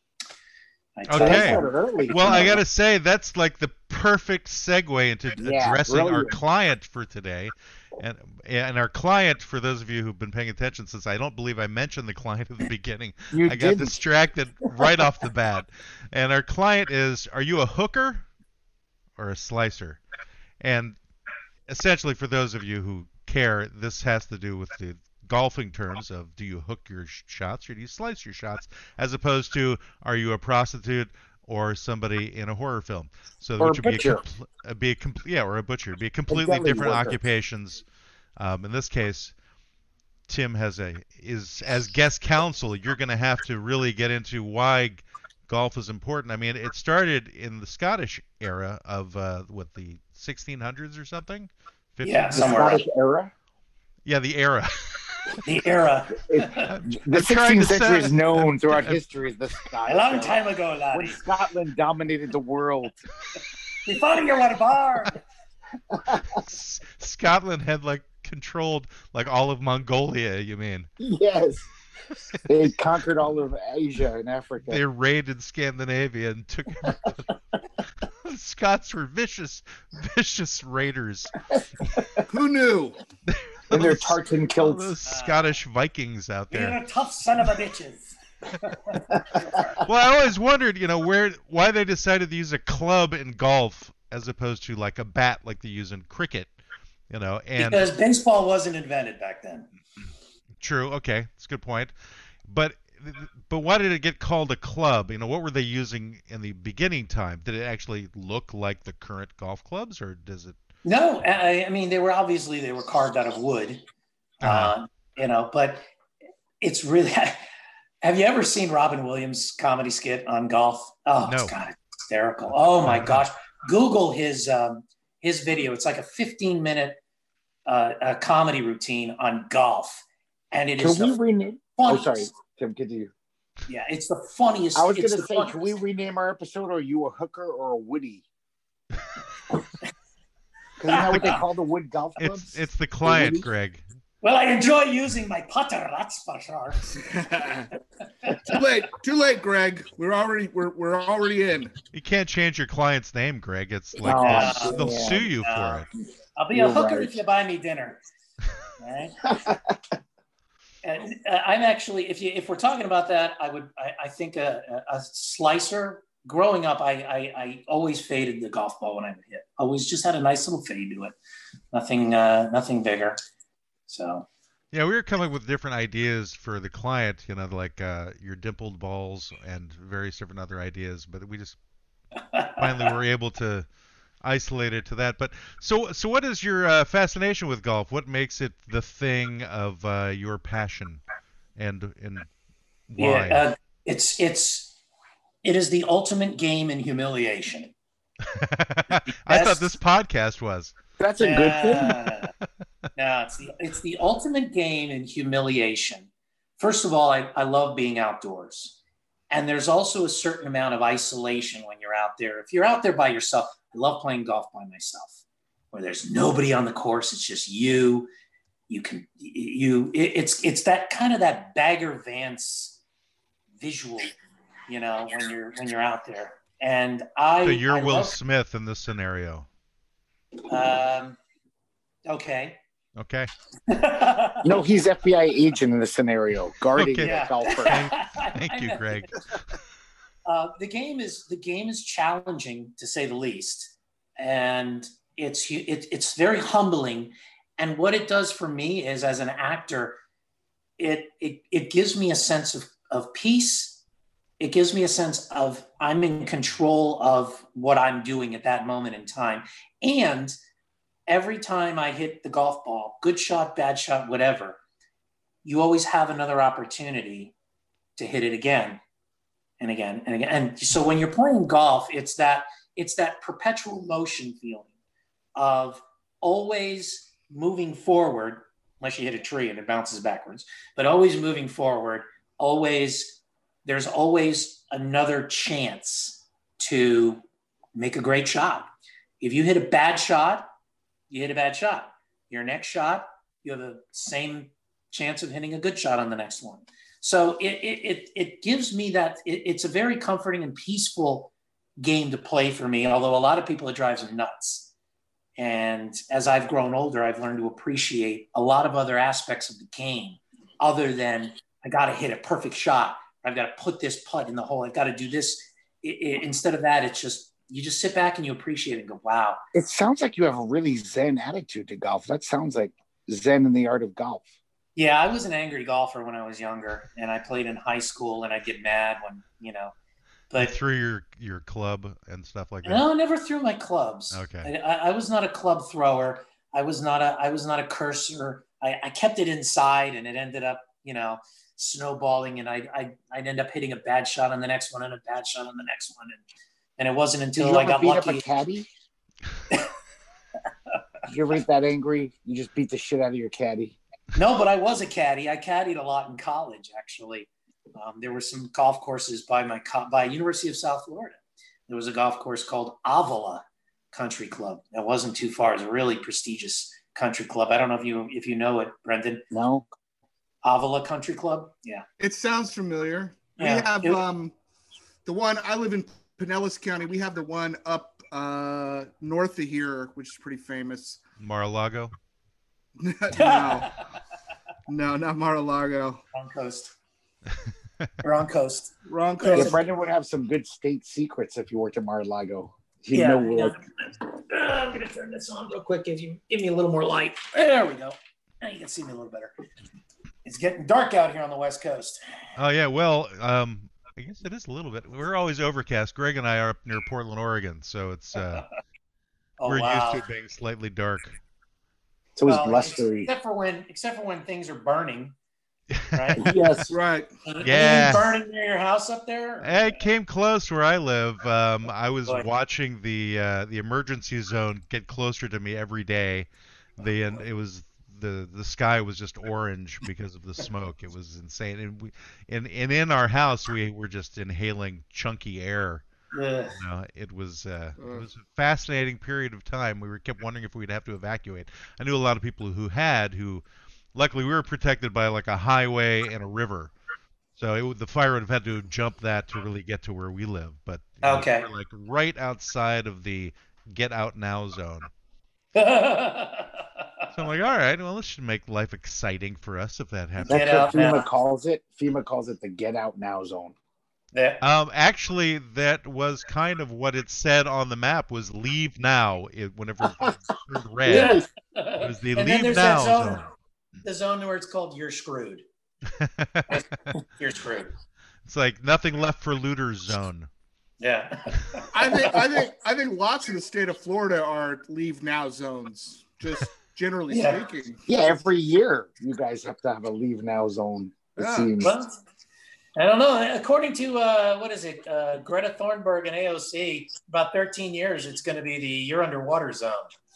I Okay. That's kind of early. Well, I gotta say that's like the perfect segue into Yeah, addressing our brilliant. client for today, and our client, for those of you who've been paying attention, since I don't believe I mentioned the client at the beginning, You I got didn't. distracted right off the bat. And our client is: are you a hooker or a slicer? And essentially, for those of you who care, this has to do with the golfing terms of do you hook your shots or do you slice your shots, as opposed to are you a prostitute or somebody in a horror film. So Or which a would butcher. or a butcher, be completely deli different worker. occupations. In this case, Tim is as guest counsel. You're going to have to really get into why golf is important. I mean, it started in the Scottish era of the 1600s or something. Yeah, 1500s? The somewhere Scottish era. Yeah, the era. the era. The I'm trying 16th to century say- is known throughout history as the A Scottish long era, time ago, when laddie. Scotland dominated the world. Before you were born. Scotland had controlled all of Mongolia. You mean Yes. They conquered all of Asia and Africa. they raided Scandinavia and took? The Scots were vicious raiders. Who knew? And their Those- tartan all kilts. those Scottish Vikings out You're there. a tough son of a bitches. Well, I always wondered, why they decided to use a club in golf as opposed to like a bat like they use in cricket. And Because baseball wasn't invented back then. true, okay, that's a good point. But why did it get called a club? What were they using in the beginning time? Did it actually look like the current golf clubs, or does it? No, I mean they were carved out of wood, but it's really. Have you ever seen Robin Williams' comedy skit on golf? Oh, No. It's kind of hysterical. Oh my gosh, Google his video. It's like a 15-minute comedy routine on golf, and it is Can we the rename? Oh, funniest. sorry, Tim. Continue. Yeah, it's the funniest. I was it's going to the say, funniest. can we rename our episode? Are you a hooker or a woody? Because isn't that what they call the wood golf clubs? It's the client, Woody? Greg. Well, I enjoy using my putter. That's for sure. Too late, Greg. We're already in. You can't change your client's name, Greg. It's like Oh, they'll man. sue you for it. I'll be You're a hooker right. if you buy me dinner. All right? And I'm actually, if we're talking about that, I think a slicer. Growing up, I always faded the golf ball when I would hit. Always just had a nice little fade to it. Nothing bigger. So Yeah, we were coming up with different ideas for the client, like your dimpled balls and various different other ideas, but we just finally were able to isolate it to that. But so what is your fascination with golf? What makes it the thing of your passion, and why? yeah, it is the ultimate game in humiliation. I thought this podcast was. That's a good thing. No, it's the ultimate game in humiliation. First of all, I love being outdoors. And there's also a certain amount of isolation when you're out there. If you're out there by yourself, I love playing golf by myself, where there's nobody on the course. It's just you. It's that kind of that Bagger Vance visual, when you're out there. And So you're I Will love, Smith in this scenario. okay. Okay. No, he's FBI agent in the scenario, guarding Okay. the golfer. Thank you, Greg. The game is challenging, to say the least, and it's very humbling. And what it does for me is, as an actor, it gives me a sense of peace. It gives me a sense of I'm in control of what I'm doing at that moment in time. And every time I hit the golf ball, good shot, bad shot, whatever, you always have another opportunity to hit it again and again and again. And so when you're playing golf, it's that perpetual motion feeling of always moving forward, unless you hit a tree and it bounces backwards, but always moving forward, there's always another chance to make a great shot. If you hit a bad shot, you hit a bad shot. Your next shot, you have the same chance of hitting a good shot on the next one. So it gives me that, it's a very comforting and peaceful game to play for me, although a lot of people, it drives them nuts. And as I've grown older, I've learned to appreciate a lot of other aspects of the game other than I got to hit a perfect shot. I've got to put this putt in the hole. I've got to do this. Instead of that, it's just, you just sit back and you appreciate it and go, wow. It sounds like you have a really Zen attitude to golf. That sounds like Zen in the art of golf. Yeah, I was an angry golfer when I was younger, and I played in high school, and I'd get mad when, But you threw your club and stuff like that. No, I never threw my clubs. Okay. I was not a club thrower. I was not a cursor. I kept it inside, and it ended up, snowballing, and I'd end up hitting a bad shot on the next one and a bad shot on the next one, and it wasn't until I got lucky. Did you ever beat up a caddy? Did you ever get that angry? You just beat the shit out of your caddy? No, but I was a caddy. I caddied a lot in college, actually. There were some golf courses by University of South Florida. There was a golf course called Avila Country Club. That wasn't too far. It was a really prestigious country club. I don't know if you know it, Brendan. No. Avila Country Club. Yeah. It sounds familiar. Yeah. We have the one, I live in Pinellas County. We have the one up north of here, which is pretty famous. Mar-a-Lago? No, not Mar-a-Lago. Wrong coast. Wrong coast. Wrong coast. Yeah, Brendan would have some good state secrets if you worked at Mar-a-Lago. I'm going to turn this on real quick. Give me a little more light. There we go. Now you can see me a little better. It's getting dark out here on the West Coast. Oh, yeah. Well, I guess it is a little bit. We're always overcast. Greg and I are up near Portland, Oregon, so it's we're used to it being slightly dark. So it's blustery. Except for when things are burning, right? Yes, right. Yeah. Burning near your house up there? It came close where I live. I was watching the emergency zone get closer to me every day. It was the sky was just orange because of the smoke. It was insane. And in our house we were just inhaling chunky air. It was a fascinating period of time. We kept wondering if we'd have to evacuate. I knew a lot of people who luckily we were protected by like a highway and a river. So the fire would have had to jump that to really get to where we live. But okay, we're like right outside of the get out now zone. So I'm like, all right, well, this should make life exciting for us if that happens. That's what FEMA calls it. FEMA calls it the get out now zone. Yeah. Actually, that was kind of what it said on the map was leave now. Whenever it turned red, Yes. it was the And then leave there's now that zone, zone. the zone where it's called "You're screwed." You're screwed. It's like nothing left for looters zone. Yeah. I think lots of the state of Florida are leave now zones. Just generally speaking. Yeah, every year you guys have to have a leave now zone. It seems. Well, I don't know. According to Greta Thunberg and AOC, about 13 years, it's going to be the you're underwater zone.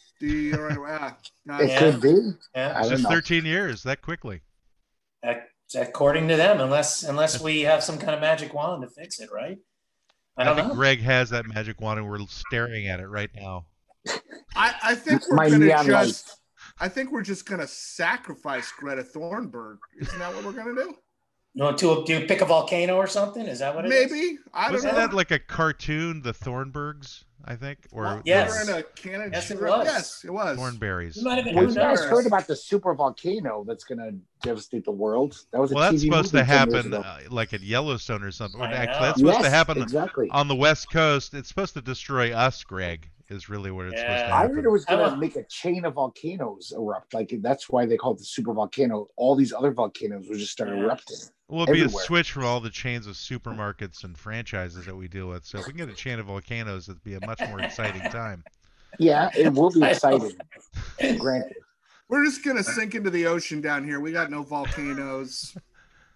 It could be. Yeah. It's just 13 years that quickly. According to them, unless we have some kind of magic wand to fix it, right? I don't think know. Greg has that magic wand, and we're staring at it right now. I think we're just gonna sacrifice Greta Thunberg. Isn't that what we're gonna do? No, do you pick a volcano or something? Is that what it is? Maybe. I don't know. Wasn't that like a cartoon, the Thornbergs, I think? Or yes. In a cannon. Yes, it was. Yes, it was. Thornberries. You might have been, Well, you guys heard about the super volcano that's going to devastate the world? That was a Well, that's TV supposed movie to 10 years happen ago. like at Yellowstone or something. I know. Actually, that's supposed to happen exactly. on the West Coast. It's supposed to destroy us, Greg, is really what it's supposed to I happen. heard it was going to make a chain of volcanoes erupt. Like that's why they call it the super volcano. All these other volcanoes would just start erupting. Well, it'd be everywhere. a switch from all the chains of supermarkets and franchises that we deal with. So if we can get a chain of volcanoes, it'd be a much more exciting time. Yeah, it will be exciting. Granted. We're just gonna sink into the ocean down here. We got no volcanoes.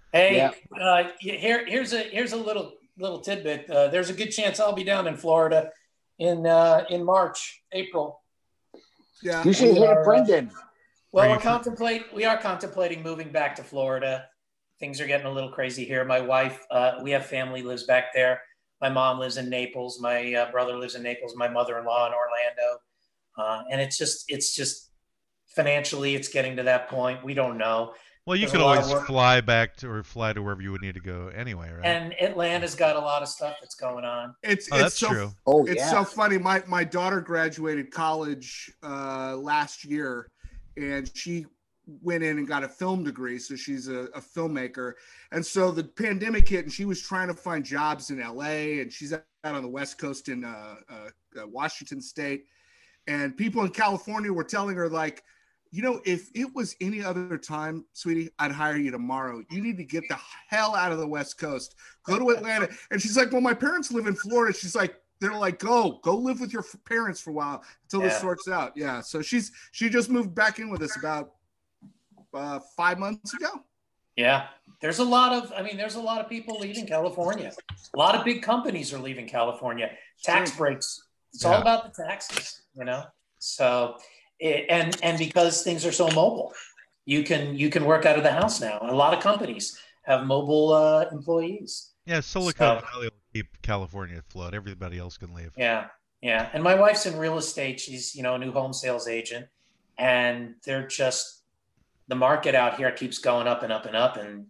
Hey, here's a little tidbit. There's a good chance I'll be down in Florida in March, April. Yeah, You should hit Brendan. Well, we are contemplating moving back to Florida. Things are getting a little crazy here. My wife, we have family lives back there. My mom lives in Naples. My brother lives in Naples. My mother-in-law in Orlando. And it's just financially, it's getting to that point. We don't know. Well, you could always fly back to or fly to wherever you would need to go anyway, right? And Atlanta's got a lot of stuff that's going on. That's so true. It's so funny. My daughter graduated college last year, and she went in and got a film degree. So she's a filmmaker. And so the pandemic hit, and she was trying to find jobs in LA, and she's out on the West Coast in Washington State. And people in California were telling her, like, you know, if it was any other time, sweetie, I'd hire you tomorrow. You need to get the hell out of the West Coast. Go to Atlanta. And she's like, well, my parents live in Florida. She's like, they're like, go live with your parents for a while until this sorts out. Yeah. So she just moved back in with us about 5 months ago. Yeah. There's a lot of people leaving California. A lot of big companies are leaving California. Tax breaks. It's all about the taxes, you know? So, and because things are so mobile, you can work out of the house now. And a lot of companies have mobile employees. Yeah, Silicon Valley will keep California afloat. Everybody else can leave. Yeah. And my wife's in real estate. She's, a new home sales agent. And they're just, the market out here keeps going up and up and up. And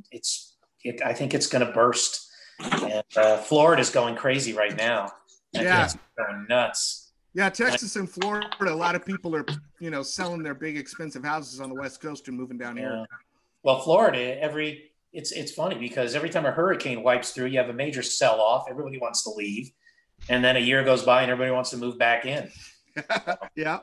I think it's going to burst. And Florida's going crazy right now. It's going nuts. Yeah, Texas and Florida, a lot of people are, selling their big expensive houses on the West Coast and moving down here. Well, Florida, it's funny because every time a hurricane wipes through, you have a major sell-off. Everybody wants to leave. And then a year goes by and everybody wants to move back in. Yeah,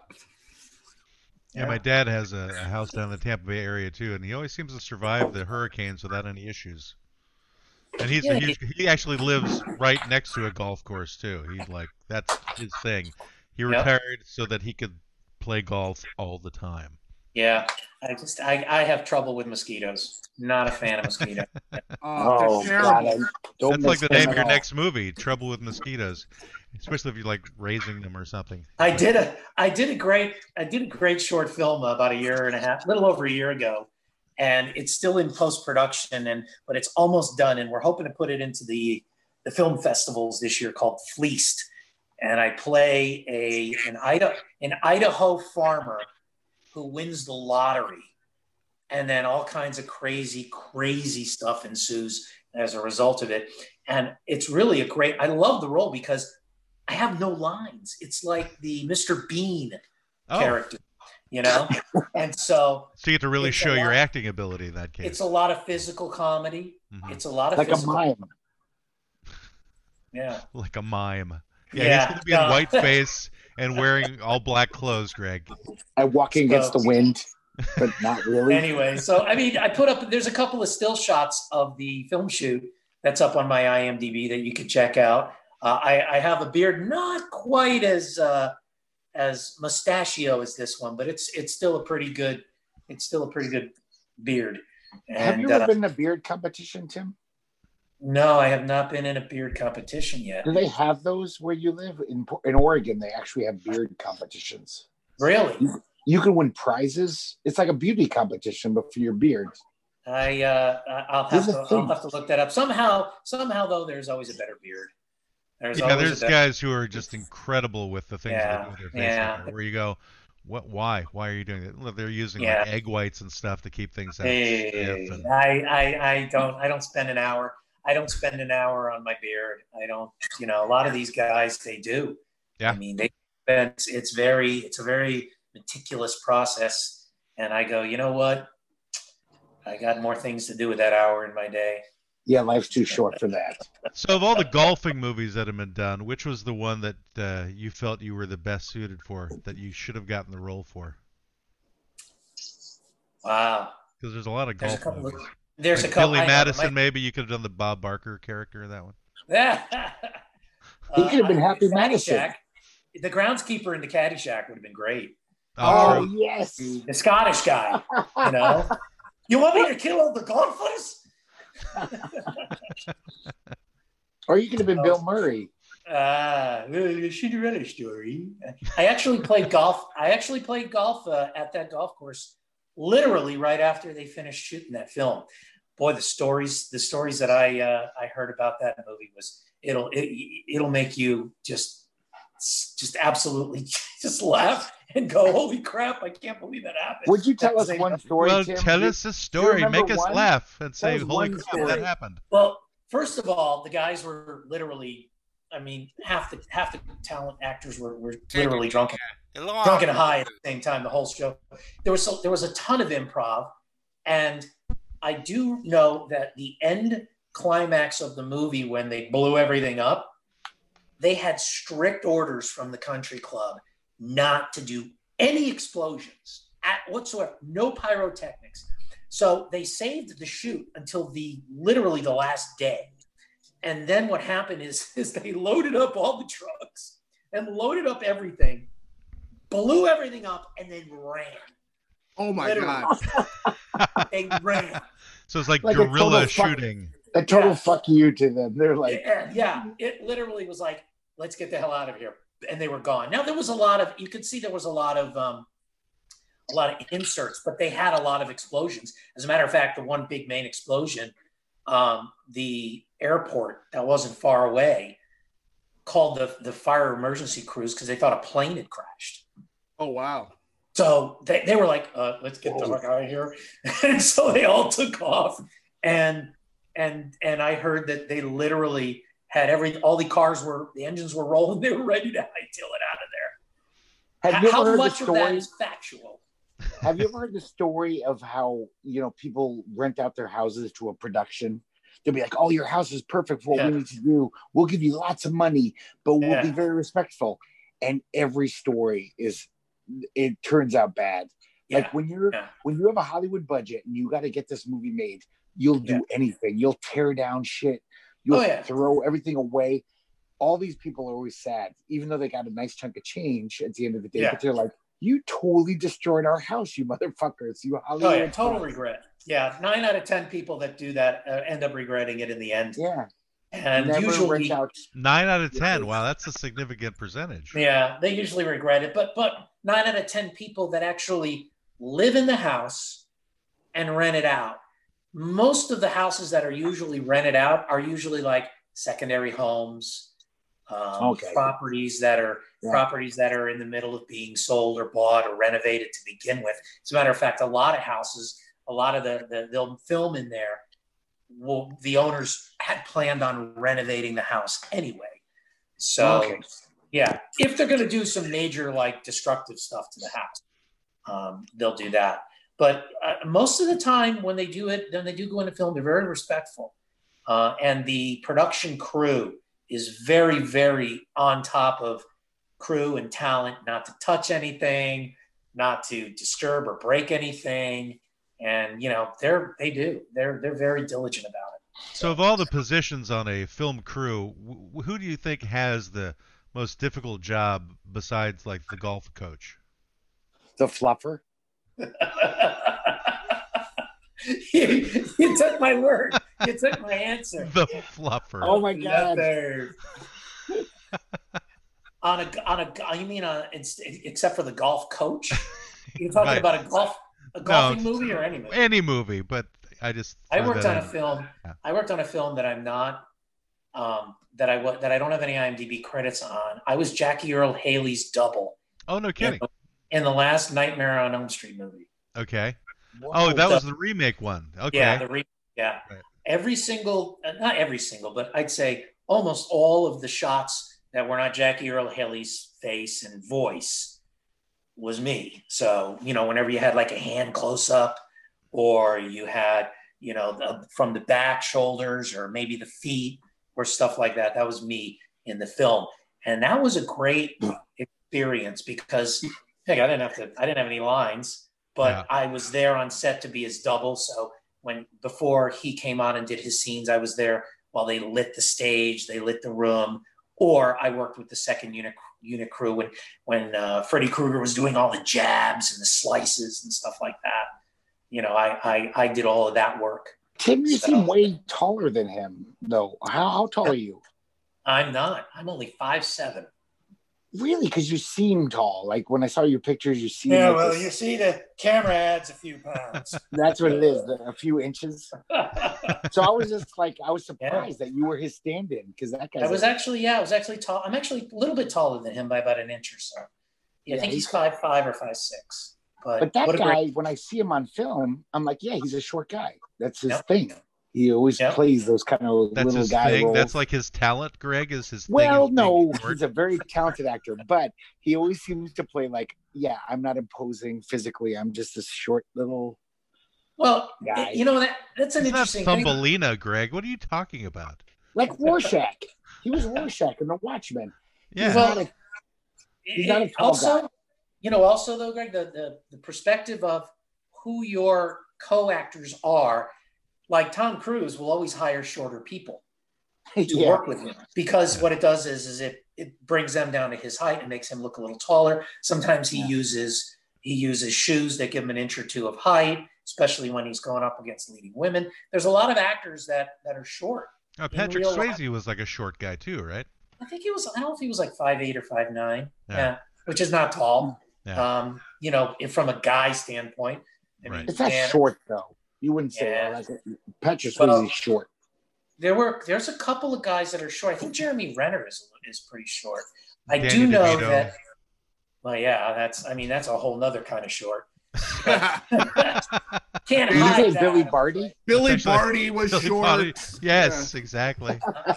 my dad has a house down in the Tampa Bay area too, and he always seems to survive the hurricanes without any issues. And he actually lives right next to a golf course too. He's like, that's his thing. He retired so that he could play golf all the time. Yeah, I have trouble with mosquitoes. Not a fan of mosquitoes. Oh, God, that's like the name of your next movie, Trouble with Mosquitoes. Especially if you like raising them or something. I did a great short film about a little over a year ago, and it's still in post production, but it's almost done, and we're hoping to put it into the film festivals this year called Fleeced. And I play an Idaho farmer who wins the lottery, and then all kinds of crazy stuff ensues as a result of it. And it's really I love the role because I have no lines. It's like the Mr. Bean character, And so you get to really show your acting ability in that case. It's a lot of physical comedy. Mm-hmm. It's a lot of like a mime. Yeah. Like a mime. Yeah, he's going to be in whiteface and wearing all black clothes, Greg. And walking against the wind, but not really. Anyway, so, I put up, there's a couple of still shots of the film shoot that's up on my IMDb that you can check out. I have a beard not quite as mustachio as this one, but it's still a pretty good beard. And, have you ever been in a beard competition, Tim? No, I have not been in a beard competition yet. Do they have those where you live? In Oregon, they actually have beard competitions. Really? You can win prizes. It's like a beauty competition, but for your beard. I'll have to look that up. Somehow though, there's always a better beard. There's guys who are just incredible with the things they do with their face. Where you go, what? Why are you doing it? Well, they're using like egg whites and stuff to keep things out. I don't spend an hour. I don't spend an hour on my beard. I don't, a lot of these guys, they do. Yeah. I mean, it's a very meticulous process. And I go, you know what? I got more things to do with that hour in my day. Yeah, life's too short for that. So of all the golfing movies that have been done, which was the one that you felt you were the best suited for, that you should have gotten the role for? Wow. Because there's a lot of golf movies. There's like a couple. Billy Madison, maybe you could have done the Bob Barker character in that one. He could have been Happy Madison. The groundskeeper in the Caddyshack would have been great. Oh yes, the Scottish guy. You want me to kill all the golfers? Or you could have been Bill Murray. Cinderella story. I actually played golf. At that golf course, literally right after they finished shooting that film. Boy, the stories that I heard about that movie was it'll make you just absolutely just laugh and go, holy crap, I can't believe that happened. Would you tell us one story, Well, Tim? tell us a story. Make us laugh and say, holy crap, story. that happened. Well, first of all, the guys were literally, I mean, half the talent actors were literally drunk and high at the same time, the whole show. There was a ton of improv, and I do know that the end climax of the movie, when they blew everything up, they had strict orders from the country club not to do any explosions whatsoever, no pyrotechnics. So they saved the shoot until literally the last day. And then what happened is they loaded up all the trucks and loaded up everything, blew everything up, and then ran. Oh my God. They ran. So it's like guerrilla shooting. A total fuck you to them. They're like, yeah, it literally was like, let's get the hell out of here. And they were gone. Now there was you could see there was a lot of inserts, but they had a lot of explosions. As a matter of fact, the one big main explosion, the airport that wasn't far away called the fire emergency crews because they thought a plane had crashed. Oh, wow. So they were like, let's get the fuck out of here. And so they all took off. And I heard that they literally had all the cars the engines were rolling. They were ready to hightail it out of there. have you ever How heard much the of that story? is factual? Have you ever heard the story of how, people rent out their houses to a production? They'll be like, oh, your house is perfect for what we need to do. We'll give you lots of money, but we'll be very respectful. And every story it turns out bad. Yeah. Like when you have a Hollywood budget and you got to get this movie made, you'll do anything. You'll tear down shit. You'll throw everything away. All these people are always sad, even though they got a nice chunk of change at the end of the day. But they're like, you totally destroyed our house, you motherfuckers. You Hollywood. Total regret. Yeah, 9 out of 10 people that do that end up regretting it in the end. Yeah. And usually 9 out of 10. Wow, that's a significant percentage. Yeah, they usually regret it. But 9 out of 10 people that actually live in the house and rent it out. Most of the houses that are usually rented out are usually like secondary homes, properties that are in the middle of being sold or bought or renovated to begin with. As a matter of fact, a lot of houses, they'll film in there. Well, the owners had planned on renovating the house anyway. So, if they're going to do some major destructive stuff to the house, they'll do that. But most of the time when they do go into film, they're very respectful. And the production crew is very, very on top of crew and talent, not to touch anything, not to disturb or break anything. And, they're very diligent about it. So of all the positions on a film crew, who do you think has the most difficult job besides the golf coach? The fluffer. You took my word. You took my answer. The fluffer. Oh my God. You mean except for the golf coach? You're talking about a golfing movie or any movie? Any movie, but I worked on a film. Yeah. I worked on a film that I'm not that I don't have any IMDb credits on. I was Jackie Earle Haley's double. Oh, no kidding. In the last Nightmare on Elm Street movie. Okay. Whoa. Oh, that was the remake one. Okay. Yeah, Right. Every single, not every single, but I'd say almost all of the shots that were not Jackie Earle Haley's face and voice was me. So, whenever you had a hand close up, or you had, from the back, shoulders, or maybe the feet or stuff like that, that was me in the film. And that was a great experience because I didn't have any lines, but I was there on set to be his double. So before he came on and did his scenes, I was there while they lit the stage, they lit the room, or I worked with the second unit crew when Freddy Krueger was doing all the jabs and the slices and stuff like that. I did all of that work. Tim, you So- seem way taller than him, though. How tall are you? I'm not. I'm only 5'7". Really? Because you seem tall. Like when I saw your pictures, you seem Yeah, like well, this- you see, the camera adds a few pounds. That's what it is, a few inches. So I was just like, I was surprised that you were his stand-in because that guy. I was actually tall. I'm actually a little bit taller than him by about an inch or so. Yeah, I think he's 5'5" or 5'6". But that what a guy, great- when I see him on film, I'm like, yeah, he's a short guy. That's his Yep. thing. He always Yep. plays those kind of That's little his guy thing. roles. That's like his talent, Greg, is his Well, thing. no, he's a very talented actor, but he always seems to play like, yeah, I'm not imposing physically. I'm just this short little Well, guy. you know that's an He's not interesting thing. Thumbelina, Greg. What are you talking about? Like Rorschach. He was Rorschach in The Watchmen. Yeah. He's Well, not a- he's not a tall also, guy. also though, Greg, the perspective of who your co-actors are, like Tom Cruise will always hire shorter people to Yeah. work with him because what it does is it brings them down to his height and makes him look a little taller. Sometimes he uses shoes that give him an inch or two of height, especially when he's going up against leading women. There's a lot of actors that are short. Patrick real Swayze was like a short guy too, right? I think I don't know if he was like 5'8" or 5'9". Yeah. Yeah, which is not tall. Yeah. From a guy standpoint. I mean, Right. It's not Dan- short though. You wouldn't say Yeah. that. Like, Patrick Well, Swayze is short. There's a couple of guys that are short. I think Jeremy Renner is pretty short. I Danny do know DeVito. that. Well, yeah, that's a whole nother kind of short. Can't Did you hide say that. Billy Barty? Billy Actually, Barty was Billy short. Barty. Yes, exactly.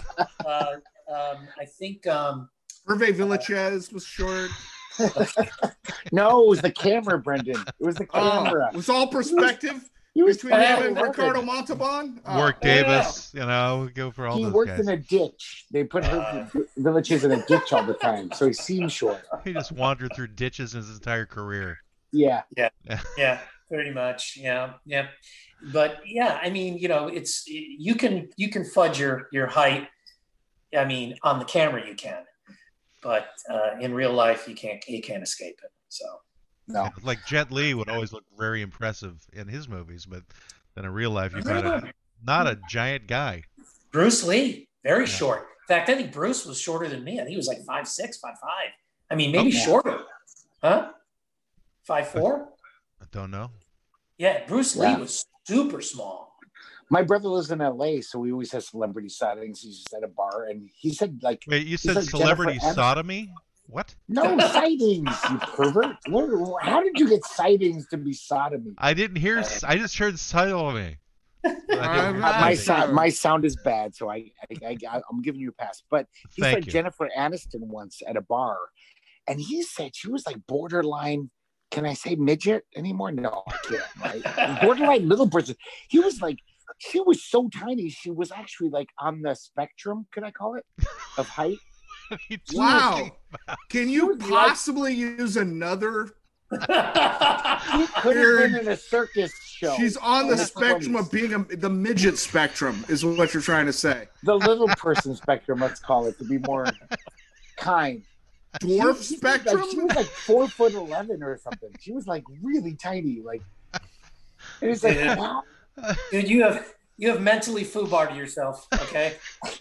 I think Hervé Villachez was short. No, it was the camera, Brendan. It was the camera. It was all perspective He was between him and 5'11". Ricardo Montalban. Warwick Davis, go for all He those worked guys. in a ditch. They put Villages in a ditch all the time, so he seemed short. He just wandered through ditches his entire career. Yeah. yeah, pretty much. Yeah. But yeah, I mean, it's you can fudge your height. I mean, on the camera you can, but in real life you can't escape it. So No. Like Jet Li would always look very impressive in his movies, but then in real life you've got not a giant guy. Bruce Lee, very short. In fact, I think Bruce was shorter than me. I think he was like 5'6", 5'5". I mean, maybe shorter. Huh? 5'4"? I don't know. Yeah, Bruce Lee Yeah. was super small. My brother lives in LA, so we always have celebrity sightings. He's just at a bar, and he said, like, Wait, you said said celebrity Jennifer Aniston. sodomy? What? no sightings, you pervert. How did you get sightings to be sodomy? I didn't hear. I just heard sodomy. But I didn't hear My sodomy. my sound is bad, so I'm giving you a pass. But he Thank said you. Jennifer Aniston once at a bar, and he said she was like borderline. Can I say midget anymore? No, I can't. Right? Borderline little person. He was like, she was so tiny. She was actually like on the spectrum. Could I call it of height? What are you Wow. talking Can you was like- possibly use another? She could have been in a circus show. She's on the in her spectrum 20s. of being the midget spectrum, is what you're trying to say. The little person spectrum. Let's call it to be more kind. Dwarf She spectrum? was like 4'11" or something. She was like really tiny. Like, and it's like, Yeah. wow. Dude, you have mentally foobarred yourself, okay?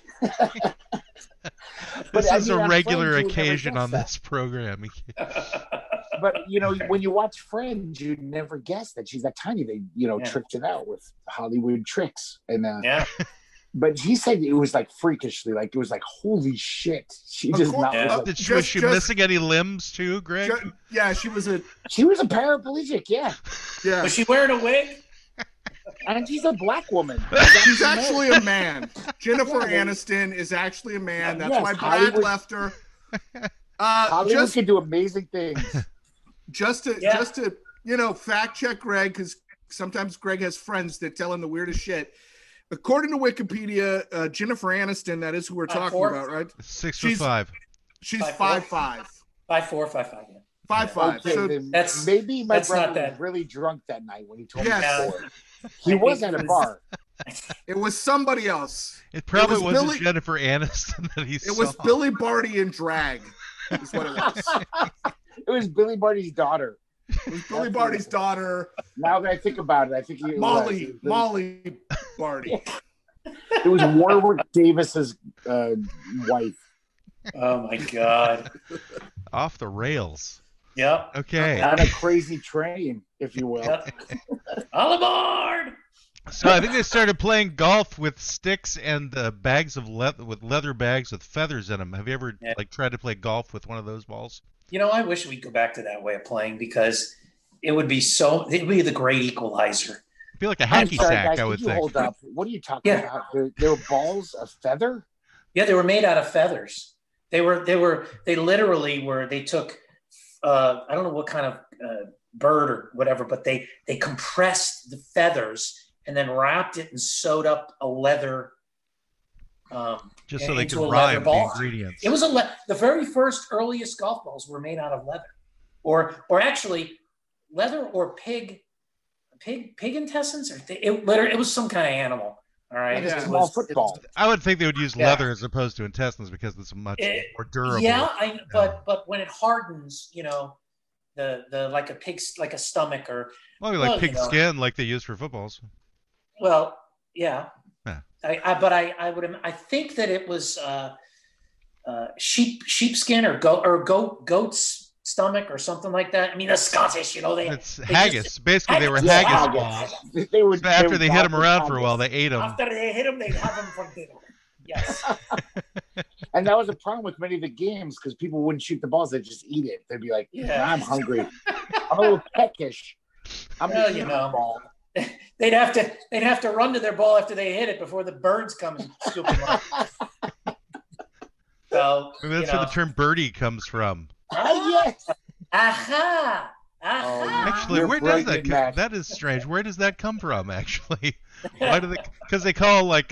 This I is mean, a on regular Friends, you would never occasion guess on that. this program. But when you watch Friends, you'd never guess that she's that tiny. They Yeah. tricked it out with Hollywood tricks, and Yeah. but he said it was like freakishly, like it was like holy shit. She Of just course- not. Yeah. Was Was Just- she just- missing any limbs too, Greg? Yeah, she was a she was a paraplegic, yeah, yeah. Was she wearing a wig? and she's a black woman. She's actually a man. Jennifer Yeah, Aniston is actually a man. That's Yes, why Brad Hollywood- left her. Hollywood can do amazing things. Just to fact check Greg, because sometimes Greg has friends that tell him the weirdest shit. According to Wikipedia, Jennifer Aniston, that is who we're talking 5'4"? about, right? 6'5". She's 5'4"? 5'5". 5'4", 5'5". Yeah. 5'5". Okay, So then That's- maybe my that's not brother that. was really drunk that night when he told Yes. me before. He I was think at a it bar. it was somebody else. It probably was wasn't Billy- Jennifer Aniston that he It saw. was Billy Barty in drag. Is what it was. It was Billy Barty's daughter. It was Billy Barty's daughter, Now that I think about it, I think it Molly was, Barty. it was Warwick Davis's wife. Oh my God. Off the rails. Yep. Okay. On a crazy train, if you will. Yep. All aboard. So I think they started playing golf with sticks and bags of leather bags with feathers in them. Have you ever tried to play golf with one of those balls? I wish we'd go back to that way of playing because it would be the great equalizer. It'd be like a hacky sack, guys, I would think. Hold up. What are you talking about? They were balls of feather? Yeah, they were made out of feathers. They literally were, they took, I don't know what kind of bird or whatever, but they compressed the feathers and then wrapped it and sewed up a leather just so they could rhyme the ingredients. It was the very first earliest golf balls were made out of leather, or actually leather or pig intestines. It was some kind of animal. All right, like a small football. I would think they would use leather as opposed to intestines because it's much more durable. Yeah, but when it hardens, the like a pig's, like a stomach or pig skin, like they use for footballs. Well, yeah. I think that it was sheepskin or goat's stomach or something like that. I mean, the Scottish, it's haggis. Basically, they were haggis balls. After they hit them around for a while, they ate them. After they hit them, they'd have them for dinner. Yes. And that was a problem with many of the games because people wouldn't shoot the balls; they'd just eat it. They'd be like, "I'm hungry. I'm a little peckish. I'm gonna eat a ball." They'd have to run to their ball after they hit it before the birds come and scoop them up. So maybe that's where the term birdie comes from. Yes. Aha. Actually, where does that come? That is strange. Where does that come from? Actually, why do they? Because they call like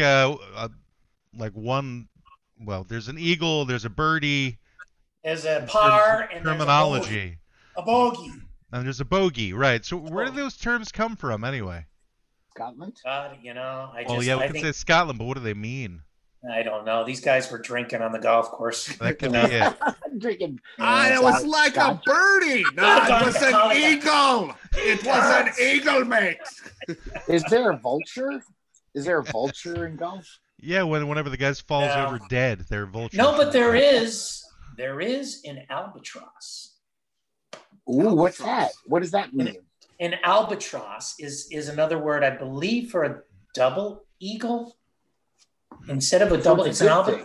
one. Well, there's an eagle. There's a birdie. There's a par and terminology. A bogey. And there's a bogey, right? So where do those terms come from, anyway? Scotland. We could say Scotland, but what do they mean? I don't know. These guys were drinking on the golf course. That could be it. Drinking. It was like a birdie. No, it was an eagle. It was an eagle, mate. Is there a vulture? Is there a vulture in golf? Yeah, whenever the guy falls over dead, they're vultures. No, but there is an albatross. Ooh, what's that? What does that mean? An albatross is another word, I believe, for a double eagle. Instead of a double, it's an albatross.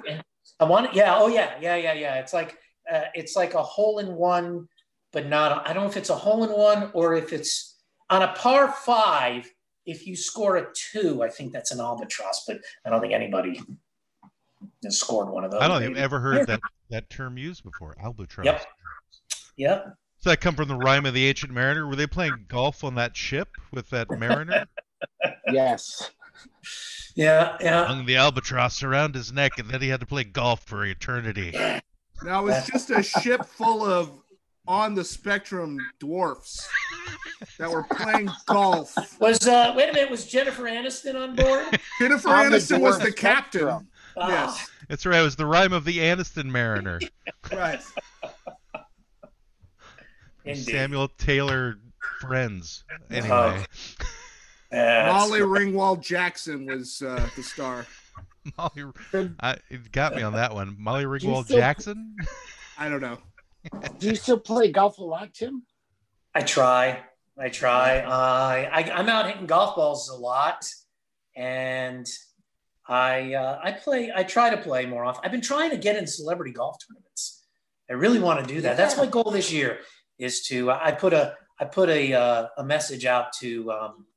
It's like a hole in one, but not. I don't know if it's a hole in one or if it's on a par 5. If you score a 2, I think that's an albatross. But I don't think anybody has scored one of those. I don't think I've ever heard that term used before. Albatross. Yep. Does that come from the rhyme of the Ancient Mariner? Were they playing golf on that ship with that mariner? Yes. Yeah. Hung the albatross around his neck, and then he had to play golf for eternity. Now, it was just a ship full of on the spectrum dwarfs that were playing golf. Wait a minute, was Jennifer Aniston on board? Jennifer Aniston was the captain. Yes. That's right. It was the rhyme of the Aniston Mariner. Right. Indeed. Samuel Taylor Friends. Anyway. Molly Ringwald Jackson was the star. It got me on that one. Molly Ringwald Jackson? I don't know. Do you still play golf a lot, Tim? I try. I'm out hitting golf balls a lot, and I try to play more often. I've been trying to get in celebrity golf tournaments. I really want to do that. Yeah. That's my goal this year. Is to I put a message out to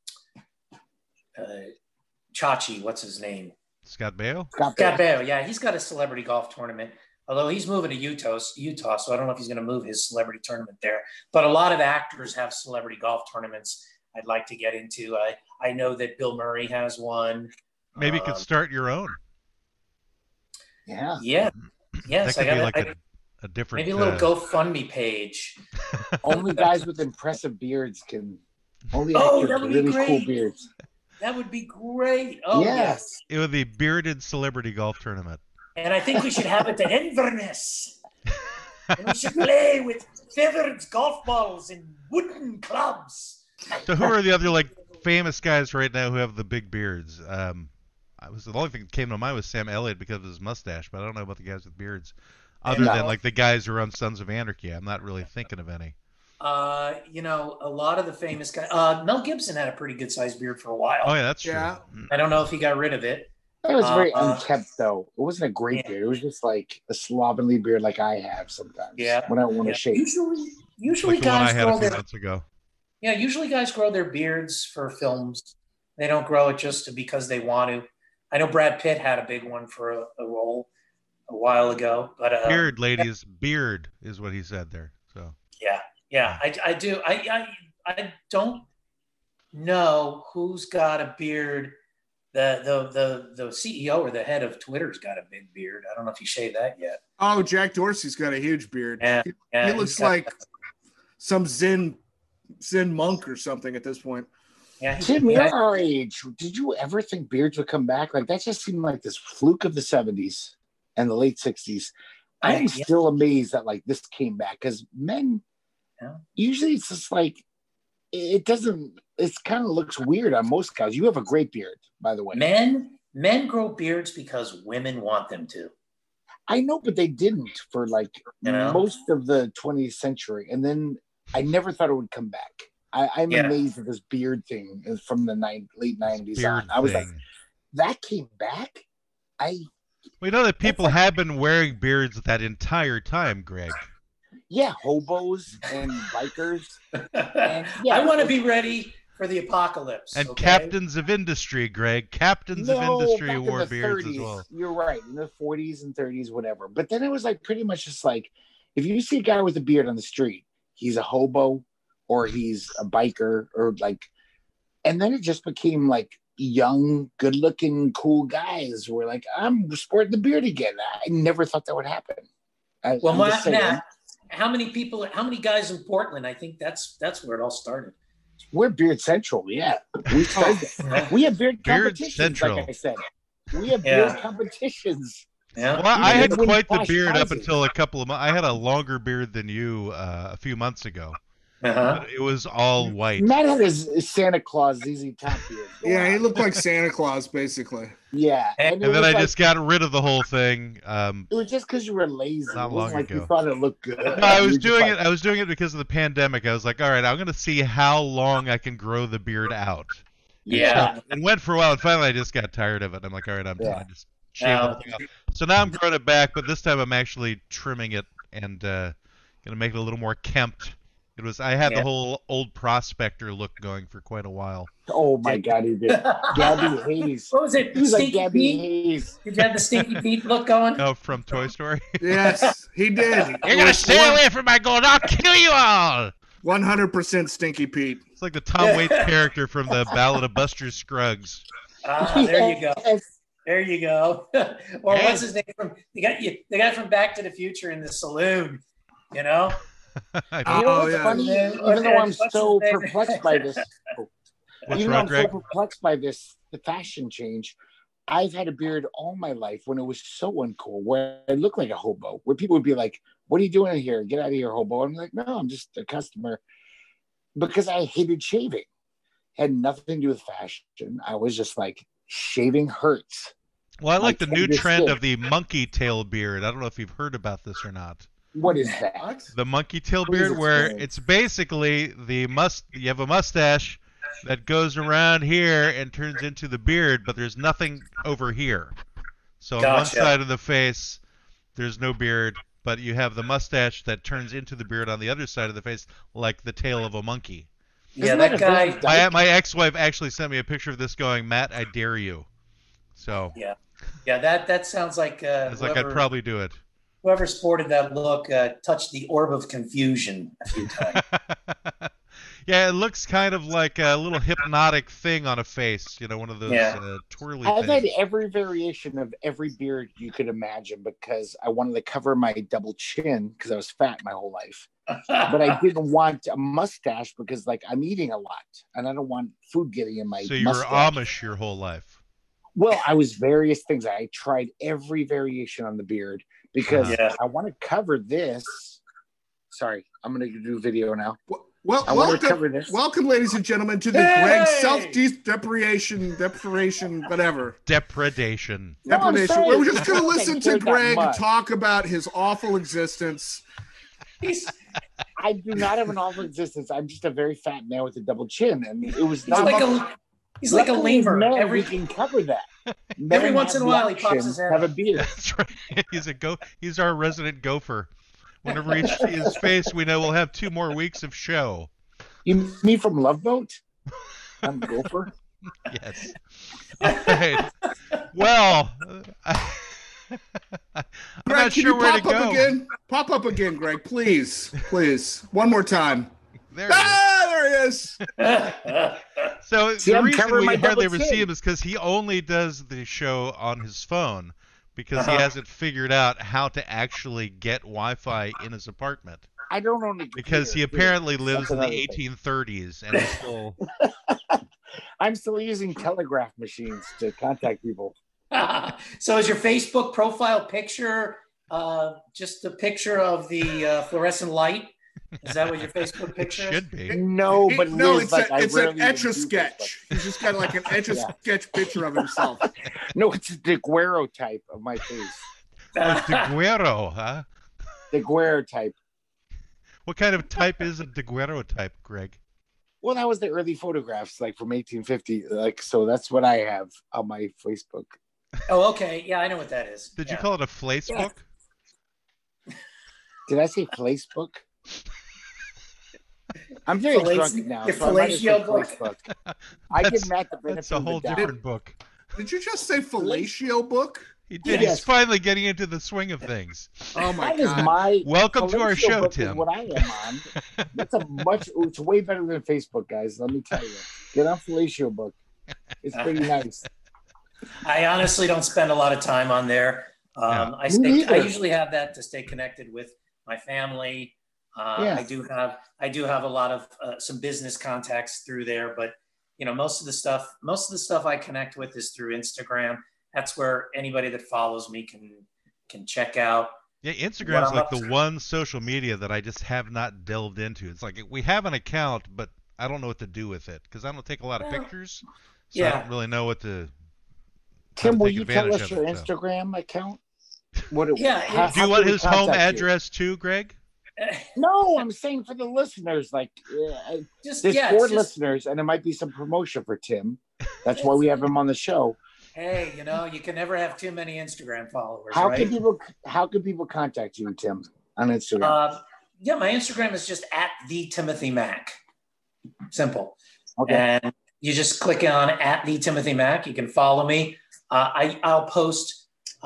Chachi, what's his name? Scott Baio? Scott Baio, yeah. He's got a celebrity golf tournament, although he's moving to Utah, so I don't know if he's going to move his celebrity tournament there. But a lot of actors have celebrity golf tournaments I'd like to get into. I know that Bill Murray has one. Maybe you could start your own. Yeah. Yeah. Yes, that could be like a different... Maybe a little GoFundMe page. Only guys with impressive beards can... Only actors with really cool beards. That would be great. Oh, yes. It would be bearded celebrity golf tournament. And I think we should have it at Inverness. And we should play with feathered golf balls and wooden clubs. So who are the other like famous guys right now who have the big beards? The only thing that came to mind was Sam Elliott because of his mustache, but I don't know about the guys with beards. Other than like the guys who run Sons of Anarchy, I'm not really thinking of any. You know, a lot of the famous guys. Mel Gibson had a pretty good sized beard for a while. Oh yeah, that's true. Yeah. I don't know if he got rid of it. It was very unkempt, though. It wasn't a great beard. It was just like a slovenly beard, like I have sometimes. Yeah. When I want to shave. Usually Like the one I guys had grow a few their months ago. usually guys grow their beards for films. They don't grow it just because they want to. I know Brad Pitt had a big one for a role a while ago, but Beard, ladies, beard is what he said there. So yeah, I do. I don't know who's got a beard. The CEO or the head of Twitter's got a big beard. I don't know if he shaved that yet. Oh, Jack Dorsey's got a huge beard. Yeah, He looks like some Zen monk or something at this point. Yeah, Tim, you're our age. Did you ever think beards would come back? Like that just seemed like this fluke of the 70s and the late 60s. I'm still amazed that like this came back because men usually it's just like it doesn't. It kind of looks weird on most guys. You have a great beard, by the way. Men grow beards because women want them to. I know, but they didn't for like most of the 20th century, and then I never thought it would come back. I'm amazed at this beard thing from the late 90s on. I was like, that came back? We know that people have been wearing beards that entire time, Greg. Yeah, hobos and bikers. And, I want to be ready for the apocalypse. And captains of industry, Greg. Captains of industry wore beards 30s, as well. You're right, in the 40s and 30s, whatever. But then it was like pretty much just like, if you see a guy with a beard on the street, he's a hobo or he's a biker or like, and then it just became like young, good-looking, cool guys who were like, I'm sporting the beard again. I never thought that would happen. Matt, how many guys in Portland? I think that's where it all started. We're Beard Central, yeah. We have beard competitions, Central. like I said. We have beard competitions. Yeah. Well, I had quite the beard up until a couple of months. I had a longer beard than you a few months ago. But it was all white. Matt had his Santa Claus ZZ Top beard. Yeah, he looked like Santa Claus, basically. Yeah. And then I just got rid of the whole thing. It was just because you were lazy. Not it long like ago. You thought it looked good. No, I was doing it. I was doing it because of the pandemic. I was like, all right, I'm going to see how long I can grow the beard out. Yeah. So it went for a while, and finally I just got tired of it. I'm like, all right, I'm done. I just shaved the whole thing off. So now I'm growing it back, but this time I'm actually trimming it and going to make it a little more kempt. I had the whole old prospector look going for quite a while. Oh my God, he did. Gabby Hayes. What was it? He was like Gabby Pete? Hayes. Did you have the Stinky Pete look going? Oh, from Toy Story? Yes, he did. You're going to stay away from my gold. I'll kill you all. 100% Stinky Pete. It's like the Tom Waits character from the Ballad of Buster Scruggs. There you go. There you go. Or what's his name from the guy from Back to the Future in the saloon, you know? You know what's funny? Even though I'm so perplexed by this, the fashion change, I've had a beard all my life when it was so uncool, where I looked like a hobo, where people would be like, what are you doing here? Get out of here, hobo. I'm like, no, I'm just a customer. Because I hated shaving. Had nothing to do with fashion. I was just like, shaving hurts. Well, I like the new trend of the monkey tail beard. I don't know if you've heard about this or not. What is that? The monkey tail beard, where it's basically you have a mustache that goes around here and turns into the beard, but there's nothing over here. So on one side of the face, there's no beard, but you have the mustache that turns into the beard on the other side of the face, like the tail of a monkey. Yeah, that guy. My ex-wife actually sent me a picture of this going, Matt, I dare you. So yeah, that sounds like. It's like I'd probably do it. Whoever sported that look touched the orb of confusion a few times. Yeah, it looks kind of like a little hypnotic thing on a face. You know, one of those twirly I've things. had every variation of every beard you could imagine because I wanted to cover my double chin because I was fat my whole life. But I didn't want a mustache because, like, I'm eating a lot and I don't want food getting in my So you mustache. were Amish your whole life. Well, I was various things. I tried every variation on the beard because I want to cover this sorry. I'm gonna do video now. Well, I want to cover this. welcome, ladies and gentlemen, to the Greg self-depreciation, whatever. Depredation. No, I'm Depredation. sorry. We're just going to listen to Cared that Greg much. talk about his awful existence. I do not have an awful existence. I'm just a very fat man with a double chin, and it was He's not. like a Luckily, lemur. men, we can cover that. Every Men once have in a the while, he pops option his to head have a up. beard. That's right. He's our resident gopher. Whenever we see his face, we know we'll have 2 more weeks of show. You mean from Love Boat? I'm Gopher. Yes. All right. Well, I'm Greg, not can sure you where to pop up go. again? Pop up again, Greg, please. One more time. There he is. There he is. So See, the I'm reason covering we my hardly double ever see chin. him is because he only does the show on his phone because he Uh-huh. hasn't figured out how to actually get Wi-Fi in his apartment. I don't own a computer. Because he apparently lives in the another thing. 1830s and is still. I'm still using telegraph machines to contact people. So is your Facebook profile picture just a picture of the fluorescent light? Is that what your Facebook It picture is? should be. No, but no, Liz, it's, like, I it's rarely an even etch a do sketch. He's just got like an etch a sketch picture of himself. Facebook. No, it's a Daguerro type of my face. Oh, Daguerro, huh? Daguerro type. What kind of type is a Daguerro type, Greg? Well, that was the early photographs, like from 1850. Like, so that's what I have on my Facebook. Oh, okay. Yeah, I know what that is. Did you Yeah. call it a Facebook? Did I say Facebook? I'm very Fellatio- drunk now. your So I might have said fellatio book. Facebook. I give Matt the benefit That's a of the whole doubt. different book. Did you just say fellatio book? He did. Yes. He's finally getting into the swing of things. Oh my That is god. my Welcome to our fellatio show, book is Tim. What I am on. That's it's way better than Facebook, guys. Let me tell you. Get on Fellatio book. It's pretty nice. I honestly don't spend a lot of time on there. Yeah. I Me neither. usually have that to stay connected with my family. Yeah. I do have a lot of some business contacts through there, but most of the stuff I connect with is through Instagram. That's where anybody that follows me can check out. Yeah, What Instagram's I'm like up the to. one social media that I just have not delved into. It's like we have an account, but I don't know what to do with it because I don't take a lot of Well, pictures, so yeah. I don't really know what to. how Tim, to will take you tell advantage us of your it, so. Instagram account? What? Yeah, how Do you want can we his home contact you? address too, Greg? No, I'm saying for the listeners. Like, Just there's yeah, 4 it's just, listeners, and there might be some promotion for Tim. That's why we have him on the show. hey, you can never have too many Instagram followers, How right? can people contact you, Tim, on Instagram? Yeah, my Instagram is just at the Timothy Mack. Simple. Okay. And you just click on at the Timothy Mack. You can follow me. I'll post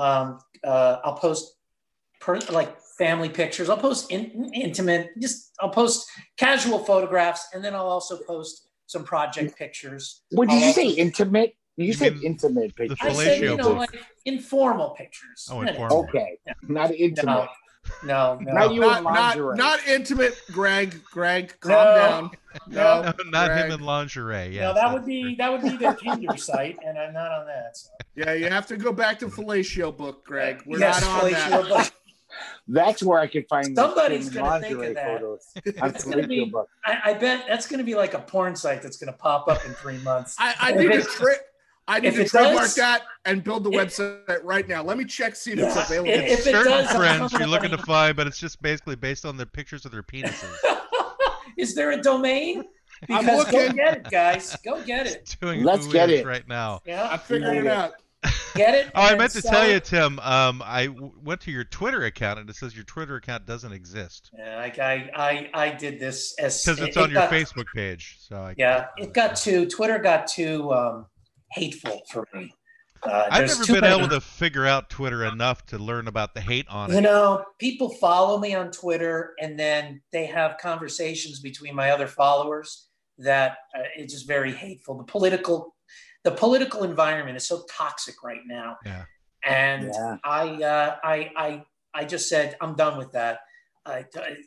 like family pictures. I'll post intimate. I'll post casual photographs, and then I'll also post some project pictures. What did I'll you say? also- Intimate? You You said mean intimate pictures. I said, fellatio you know, book. like informal pictures. Oh, informal. Okay, not intimate. No. Not you in lingerie. Not intimate, Greg. Greg, calm No. down. No, No, not Greg. him in lingerie. Yes, No, that would be the Tinder site, and I'm not on that. So. Yeah, you have to go back to fellatio book, Greg. We're Yes, not on fellatio that. book. That's where I could find Somebody's the gonna think of lingerie that. photos. On It's gonna be- Fellatio book. I bet that's going to be like a porn site that's going to pop up in 3 months. I If need to it- I need if to it trademark does- that and build the website right now. Let me check, see if it's Yeah, available. if it certain does, I'm friends coming you're looking up to find, but it's just basically based on the pictures of their penises. Is there a domain? I'm Because go looking. get it, guys. Go get it. It's doing Let's who get is it. right now. Yeah, I'm figuring it out. get it. Oh, I and meant to sell tell you, it. Tim. I went to your Twitter account and it says your Twitter account doesn't exist Yeah, I did this as because it's it on your got- Facebook page. So Twitter got too hateful for me. I've There's never too been many- able to figure out Twitter enough to learn about the hate on You it. know, people follow me on Twitter, and then they have conversations between my other followers that it's just very hateful. The political environment is so toxic right now, Yeah. and Yeah. I just said I'm done with that. I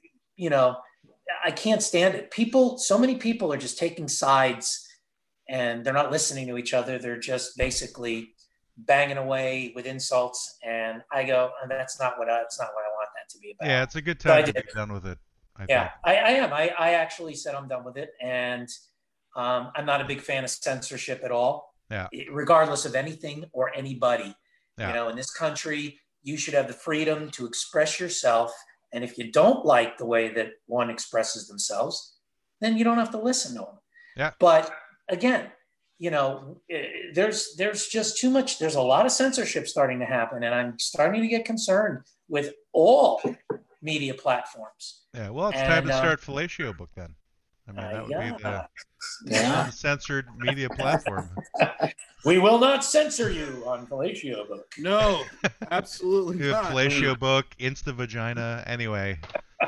can't stand it. So many people are just taking sides, and they're not listening to each other. They're just basically banging away with insults, and I go, that's not what I want that to be about. Yeah, it's a good So I time to did. be done with it. Yeah, I am. I actually said I'm done with it, and I'm not a big fan of censorship at all. Yeah. Regardless of anything or anybody, Yeah. you know, in this country, you should have the freedom to express yourself. And if you don't like the way that one expresses themselves, then you don't have to listen to them. Yeah. But again, you know, there's just too much. There's a lot of censorship starting to happen, and I'm starting to get concerned with all media platforms. Yeah. Well, it's time to start Fellatio Book then. I mean, that would be the uncensored media platform. We will not censor you on Fellatio Book. No, absolutely not. Fellatio Book, Insta Vagina. Anyway.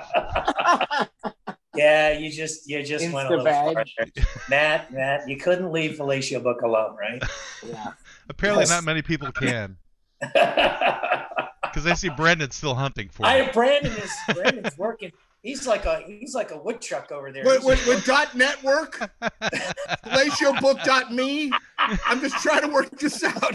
Yeah, you just went a little far. Matt, you couldn't leave Fellatio Book alone, right? Yeah. Apparently, not many people can. Because I see Brendan still hunting for it. Brandon's working. He's like a woodchuck over there. With .network, FellatioBook.me. I'm just trying to work this out.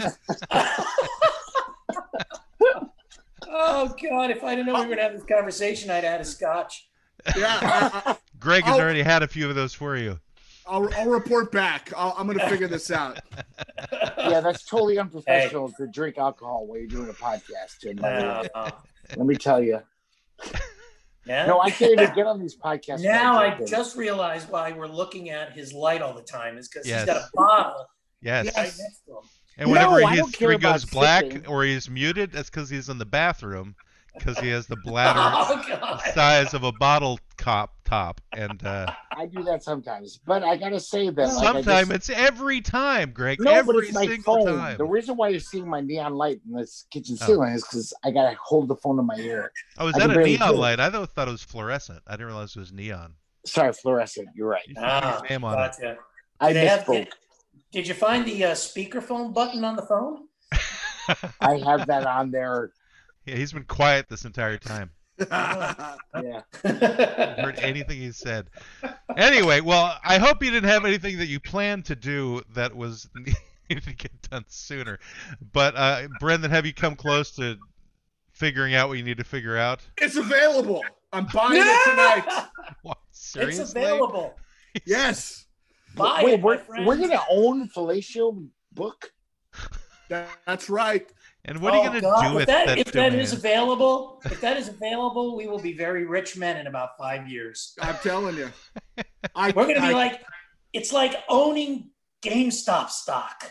Oh God! If I didn't know we were going to have this conversation, I'd add a scotch. Yeah, Greg has already had a few of those for you. I'll report back. I'm going to figure this out. Yeah, that's totally unprofessional to drink alcohol while you're doing a podcast, Jim. Let me tell you. Yeah? No, I can't even get on these podcasts. Now I just realized why we're looking at his light all the time is because he's got a bottle right next to him. And whenever he goes black sipping. or he's muted, that's because he's in the bathroom because he has the bladder the size of a bottle top. And I do that sometimes, but I gotta say that sometimes it's every time, Greg. No, every but it's my single phone. time. The reason why you're seeing my neon light in this kitchen ceiling is because I gotta hold the phone to my ear. Oh, is that a neon light? I thought it was fluorescent. I didn't realize it was neon. Sorry, fluorescent. You're right. Name on it. I misspoke. Did you find the speakerphone button on the phone? I have that on there. Yeah, he's been quiet this entire time. Yeah. Haven't heard anything he said. Anyway, well, I hope you didn't have anything that you planned to do that was needed to get done sooner. But Brendan, have you come close to figuring out what you need to figure out? It's available. I'm buying it tonight. What, seriously? It's available. Yes. Wait, we're gonna own Fellatio Book? That's right. And what are you going to do with that? If that is available, we will be very rich men in about 5 years. I'm telling you. We're going to be like, it's like owning GameStop stock.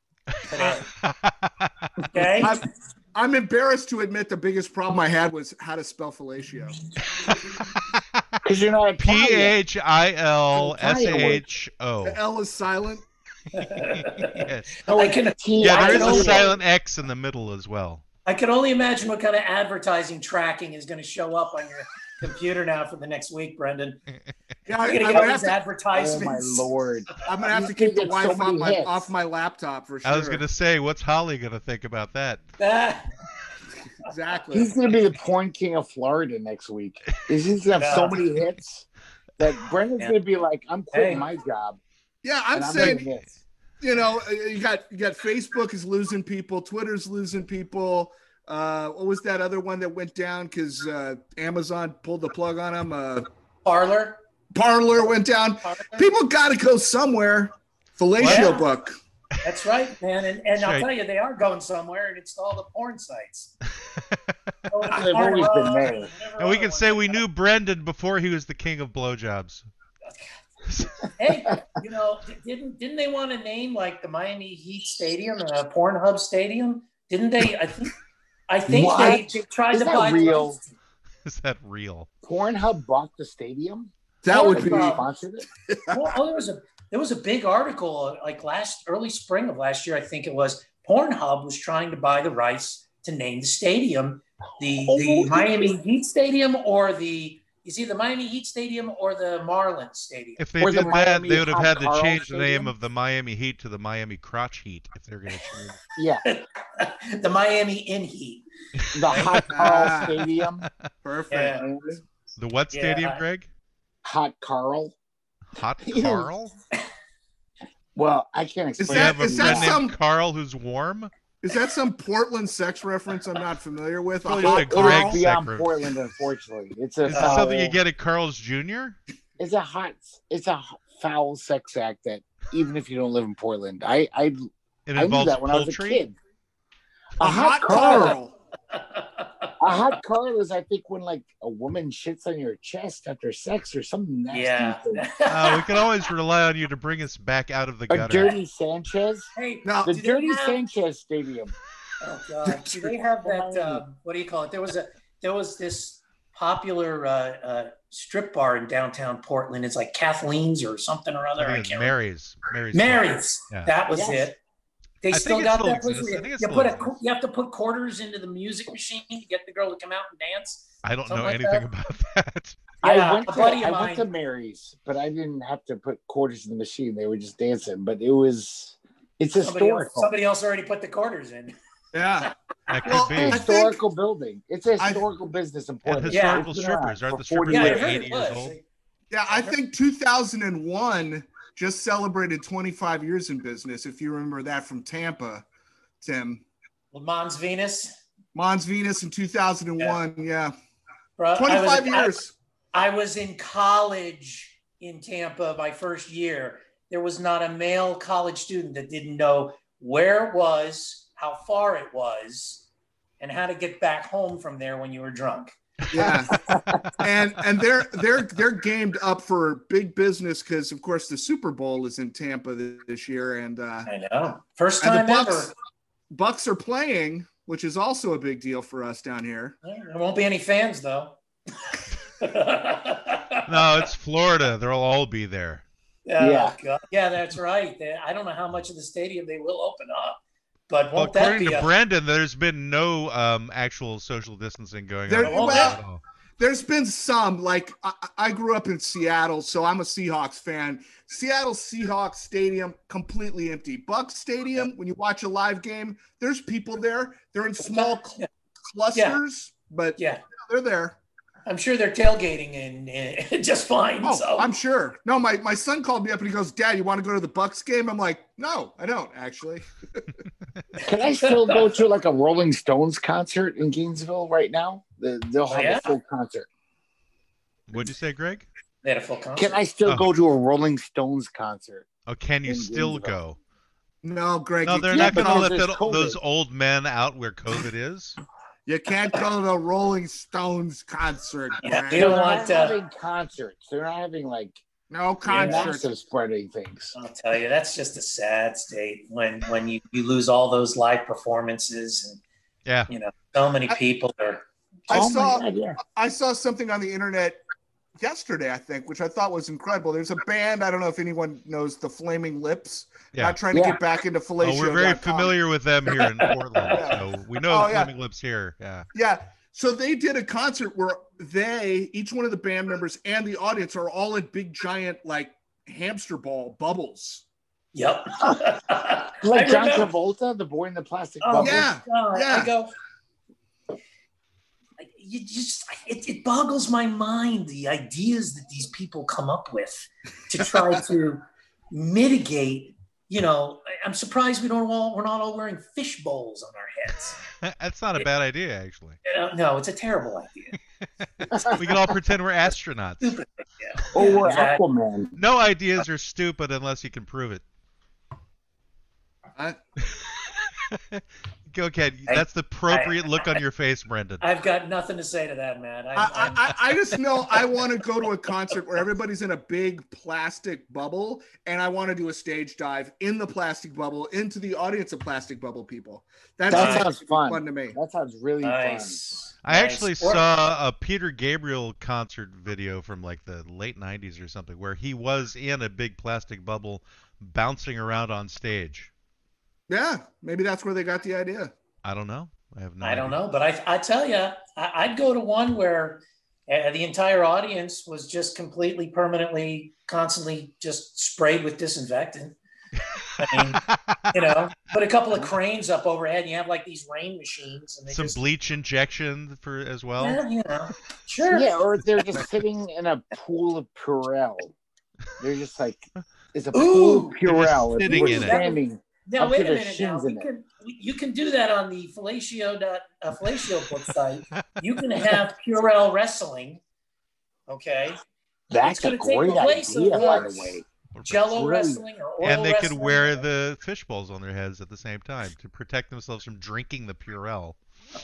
Okay? I'm embarrassed to admit the biggest problem I had was how to spell fellatio. Because you're not Philsho. The L is silent. Yes. There is a silent X in the middle as well. I can only imagine what kind of advertising tracking is going to show up on your computer now for the next week, Brendan. Yeah, I'm going to get all these advertisements. Oh my Lord! I'm going to have to keep the Wi-Fi off my laptop for sure. I was going to say, what's Holly going to think about that? Exactly. He's going to be the porn king of Florida next week. He's going to have so many hits that Brendan's going to be like, "I'm quitting my job." Yeah, I'm saying, you know, you got Facebook is losing people, Twitter's losing people. What was that other one that went down because Amazon pulled the plug on them? Parlor went down. People got to go somewhere. Fellatio Book. That's right, man. And I'll tell you, they are going somewhere and install the porn sites. They've always been there. And we can say we knew Brendan before he was the king of blowjobs. Hey, you know, didn't they want to name like the Miami Heat Stadium, Pornhub Stadium? Didn't they? I think they tried to buy. Real? Is that real? Pornhub bought the stadium. That would be sponsored it. Well, there was a big article like early spring of last year, I think it was. Pornhub was trying to buy the rights to name the stadium, the Miami Heat Stadium, or is either the Miami Heat Stadium or the Marlins Stadium. If they did that, they would have had to change the name of the Miami Heat to the Miami Crotch Heat if they're going to change. Yeah. The Miami In Heat. The Hot Carl Stadium. Perfect. Yeah. The what stadium, Greg? Hot Carl. Hot Carl? Well, I can't explain. You have a friend named Carl who's warm? Is that some Portland sex reference I'm not familiar with? Probably A hot a Greg Carl? sex Beyond reference. Portland, unfortunately. It's a Is this foul, something you get at Carl's Jr.? It's a foul sex act that even if you don't live in Portland, I It knew involves that when I was a poultry? kid. A hot Carl. A hot Carl is, I think, when like a woman shits on your chest after sex or something nasty. Yeah. thing. We can always rely on you to bring us back out of the A gutter. dirty Sanchez. Hey, No. The do they Dirty have- Sanchez Stadium. Oh God! Do they have that? What do you call it? There was this popular strip bar in downtown Portland. It's like Kathleen's or something or other. I I think it's can't Mary's. Mary's. Yeah. That was Yes. it. They I still think it got still that place. exists. I Where think it you still put exists. you have to put quarters into the music machine to get the girl to come out and dance. I don't know Something like anything that. about that. Yeah, I went a buddy of I mine. went to Mary's, but I didn't have to put quarters in the machine. They were just dancing. But it's historical. Somebody else already put the quarters in. Yeah. That could Well, be. It's a I historical building. It's a historical business in And Portland. historical It's been around strippers. Aren't for the strippers 40 like I heard 80 it years was. old? Yeah, I think 2001 just celebrated 25 years in business. If you remember that from Tampa, Tim. Mons Venus. Mons Venus in 2001. Yeah. Bro, 25 years. I was in college in Tampa my first year. There was not a male college student that didn't know where it was, how far it was, and how to get back home from there when you were drunk. Yeah. and they're gamed up for big business because of course the Super Bowl is in Tampa this year, and I know. First and time the ever. Bucks are playing, which is also a big deal for us down here. There won't be any fans though. No, it's Florida. They'll all be there. Yeah. God. Yeah, that's right. I don't know how much of the stadium they will open up, but Well, won't that according be to Brendan, there's been no actual social distancing going There- on. well, at all. There's been some, like I grew up in Seattle, so I'm a Seahawks fan. Seattle Seahawks Stadium completely empty. Bucks Stadium, when you watch a live game, there's people there. They're in small clusters, but yeah, they're there. I'm sure they're tailgating and just fine. Oh, so I'm sure. No, my son called me up and he goes, "Dad, you want to go to the Bucks game?" I'm like, "No, I don't actually." Can I still go to like a Rolling Stones concert in Gainesville right now? They'll have yeah? a full concert. What'd you say, Greg? they had a full concert. Can I still go to a Rolling Stones concert? Oh, can you In still Gainesville. go? No, Greg, No, you they're can't not going to go. let there's COVID. those old men out where COVID is. You can't go to the Rolling Stones concert. Yeah, Greg. you don't They're want, not having concerts. They're not having like No concerts. massive spreading things. I'll tell you, that's just a sad state when you lose all those live performances and Yeah. so many people are. I Oh my saw God, yeah. I saw something on the internet yesterday, I think, which I thought was incredible. There's a band, I don't know if anyone knows the Flaming Lips. Yeah. Not trying to Yeah. get back into Oh, we're very fellatio.com. familiar with them here in Portland. So we know Oh, the yeah. Flaming Lips here. Yeah. Yeah. So they did a concert where each one of the band members and the audience are all in big giant like hamster ball bubbles. Yep. Like I John remember- Travolta, the boy in the plastic Oh, bubble. Yeah. God, Yeah. I go. It boggles my mind the ideas that these people come up with to try to mitigate. I'm surprised we're not all wearing fish bowls on our heads. That's not a bad idea, actually. No, it's a terrible idea. We can all pretend we're astronauts. Stupid idea. Or we're exactly. Aquaman. No ideas are stupid unless you can prove it. I- Go ahead. That's the appropriate look on your face, Brendan. I've got nothing to say to that, man. I just know I want to go to a concert where everybody's in a big plastic bubble, and I want to do a stage dive in the plastic bubble into the audience of plastic bubble people. That sounds fun. to me. That sounds really nice. I actually Nice. saw a Peter Gabriel concert video from like the late 90s or something where he was in a big plastic bubble bouncing around on stage. Yeah, maybe that's where they got the idea. I don't know. I have no I don't idea. know, but I tell you, I'd go to one where the entire audience was just completely, permanently, constantly just sprayed with disinfectant. I mean, put a couple of cranes up overhead, and you have like these rain machines, and they Some just, bleach injection for as well. yeah, sure. Yeah, or they're just sitting in a pool of Purell. They're just like, it's a pool of Ooh. They're just Purell. And sitting we're in it. standing Now up wait to a their minute. Now shins in it. you can do that on the fellatio book site. You can have Purell Wrestling. Okay, That's gonna a take great the place idea, of by what? the way. Jello Really? wrestling or oil And they wrestling. could wear the fishbowls on their heads at the same time to protect themselves from drinking the Purell.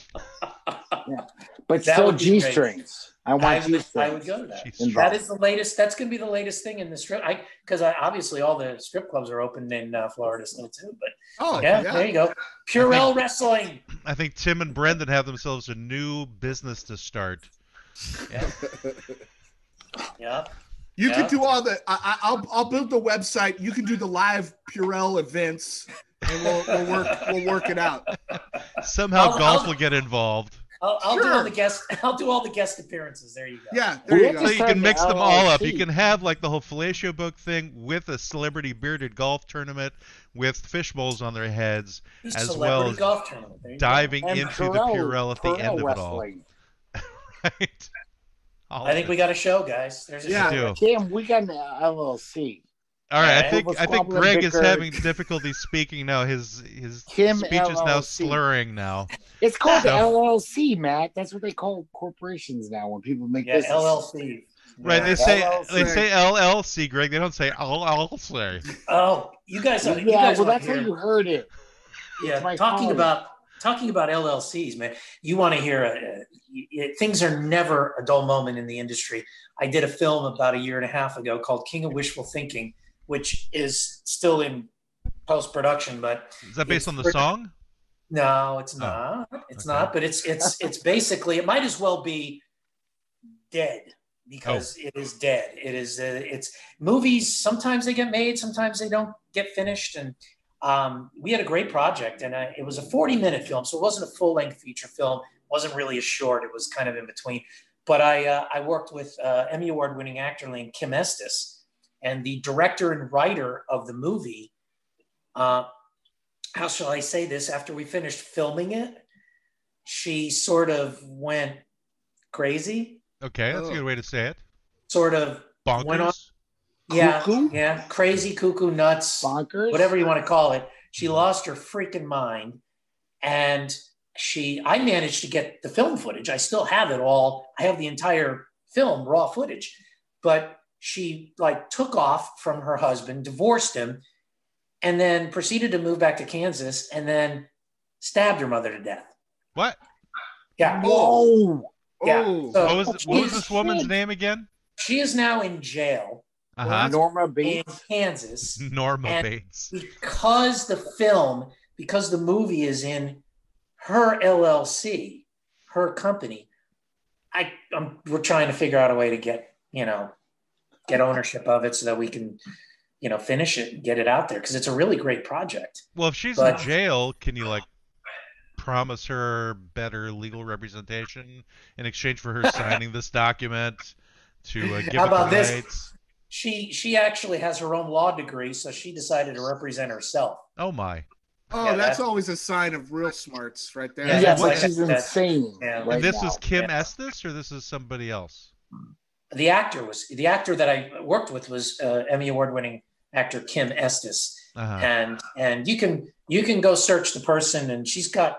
But That still would be great. G-strings. I I want would G-strings. go to that. Jeez. That is the latest. That's going to be the latest thing in the strip. Because obviously all the strip clubs are open in Florida still too. But Oh, yeah, there you go. Purell Wrestling. I think Tim and Brendan have themselves a new business to start. Yeah. Yeah. You Yeah. can do all the. I'll build the website. You can do the live Purell events, and we'll work it out. Somehow I'll- golf I'll- will get involved. I'll do Sure. all the guest. I'll do all the guest appearances. There you go. Yeah, there We you have go. So you Start can the mix them all up. LLC. You can have like the whole fellatio book thing with a celebrity bearded golf tournament with fishbowls on their heads, as well Celebrity as golf tournament. There you go. diving And into the Purell at the end of it all. wrestling. Right? All I of think it. we got a show, guys. There's a Yeah. show. do. Damn, we got an LLC. All right, I Yeah. think Squabble, Greg squabble, is bicker. having difficulty speaking now. His Kim speech is now LLC. slurring now. It's called the So- LLC, Matt. That's what they call corporations now when people make Yeah, business. LLC. Right, Yeah. they say LLC. LLC, Greg. They don't say LLC. Oh, you guys. Yeah, You guys well, want that's to how hear? you heard it. Yeah, my talking fault. about LLCs, man. You want to hear? Things are never a dull moment in the industry. I did a film about a year and a half ago called King of Wishful Thinking, which is still in post production, but Is that based It's on the pretty- song? no, it's not. It's okay. not. But it's basically it might as well be dead because it is dead. It is. It's movies. Sometimes they get made. Sometimes they don't get finished. And we had a great project, and it was a 40-minute film, so it wasn't a full-length feature film. It wasn't really a short. It was kind of in between. But I worked with Emmy Award-winning actor named Kim Estes, and the director and writer of the movie. How shall I say this? After we finished filming it, she sort of went crazy. Okay, that's a good way to say it. Sort of went on. Bonkers. Yeah, Cuckoo? yeah, crazy, cuckoo, nuts, Bonkers? whatever you want to call it. She lost her freaking mind, and I managed to get the film footage. I still have it all. I have the entire film, raw footage, but she like took off from her husband, divorced him, and then proceeded to move back to Kansas, and then stabbed her mother to death. What? Yeah, Whoa! yeah. Oh. So What was she's- this woman's name again? She is now in jail Uh-huh. Norma in Bates. Kansas. Norma And- Bates. Because the movie is in her LLC, her company, we're trying to figure out a way to get ownership of it so that we can, finish it and get it out there because it's a really great project. Well, if she's But- in jail, can you promise her better legal representation in exchange for her signing this document to give How it about the this? rights? She actually has her own law degree, so she decided to represent herself. Oh my! Oh, Yeah, that's that- always a sign of real smarts right there. Yeah, Yeah, that's but like- she's that's- insane. yeah. right And this now. is Kim Yeah. Estes, or this is somebody else? The actor that I worked with was Emmy Award-winning actor Kim Estes. Uh-huh. And you can go search the person, and she's had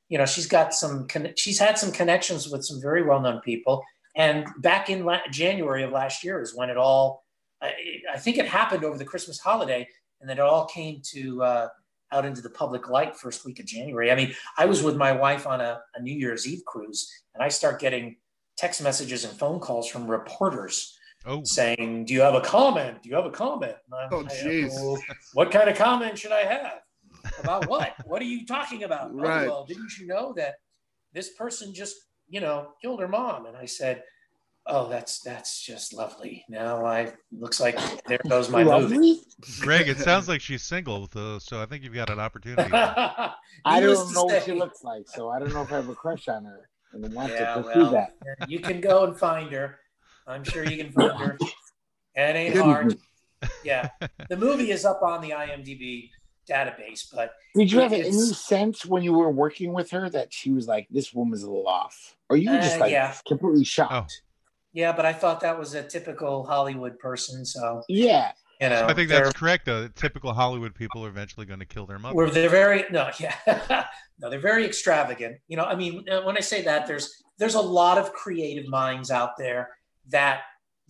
some connections with some very well-known people. And back in January of last year is when it all, I think it happened over the Christmas holiday, and then it all came to out into the public light first week of January. I mean, I was with my wife on a New Year's Eve cruise, and I start getting text messages and phone calls from reporters Oh, saying, "Do you have a comment? Do you have a comment?" And Oh, jeez. "Well, what kind of comment should I have? About what? What are you talking about?" Right. "Oh, well, didn't you know that this person just, killed her mom?" And I said, "Oh, that's just lovely. Now looks like there goes my movie." Lovely? Greg, it sounds like she's single, so I think you've got an opportunity. I Needless don't to know what she say- looks like, so I don't know if I have a crush on her and want Yeah, to pursue well, that. you can go and find her. I'm sure you can find her. It ain't hard. Yeah, the movie is up on the IMDb database, but Did you have any it's- sense when you were working with her that she was like, this woman's a little off? Or you were just yeah. completely shocked? yeah, but I thought that was a typical Hollywood person. So Yeah. You know, I think that's correct, though. Typical Hollywood people are eventually going to kill their mother. They're very they're very extravagant. You know, I mean, when I say that, there's a lot of creative minds out there that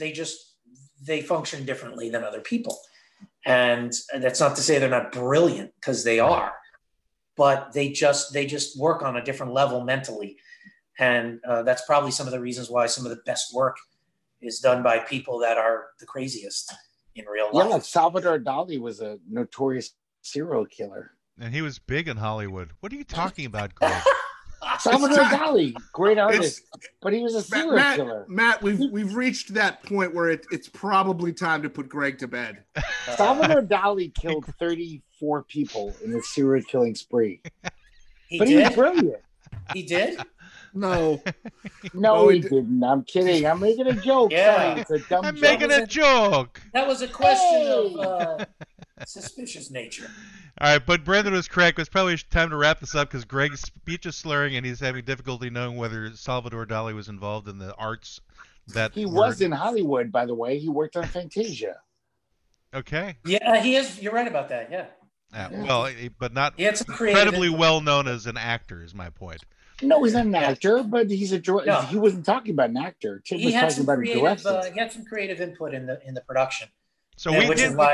they function differently than other people, and that's not to say they're not brilliant, because they are, but they just work on a different level mentally, and that's probably some of the reasons why some of the best work is done by people that are the craziest in real life. Yeah, like Salvador Dali was a notorious serial killer. And he was big in Hollywood. What are you talking about, Greg? Salvador Dali, great artist, but he was a serial killer. Matt, we've reached that point where it's probably time to put Greg to bed. Salvador Dali killed 34 people in a serial killing spree. He was brilliant. He did? No, he didn't. I'm kidding. I'm making a joke. Yeah. Sorry, it's a dumb I'm joke. making a joke. That was a question of suspicious nature. All right, but Brendan was correct. It's probably time to wrap this up because Greg's speech is slurring and he's having difficulty knowing whether Salvador Dali was involved in the arts. He was in Hollywood, by the way. He worked on Fantasia. Okay. Yeah, he is. You're right about that. Yeah. Well, but not incredibly well known as an actor, is my point. No, he's not an actor, but he's a director. No. He wasn't talking about an actor. Tim was talking about a director. He had some creative input in the production. So we did. Go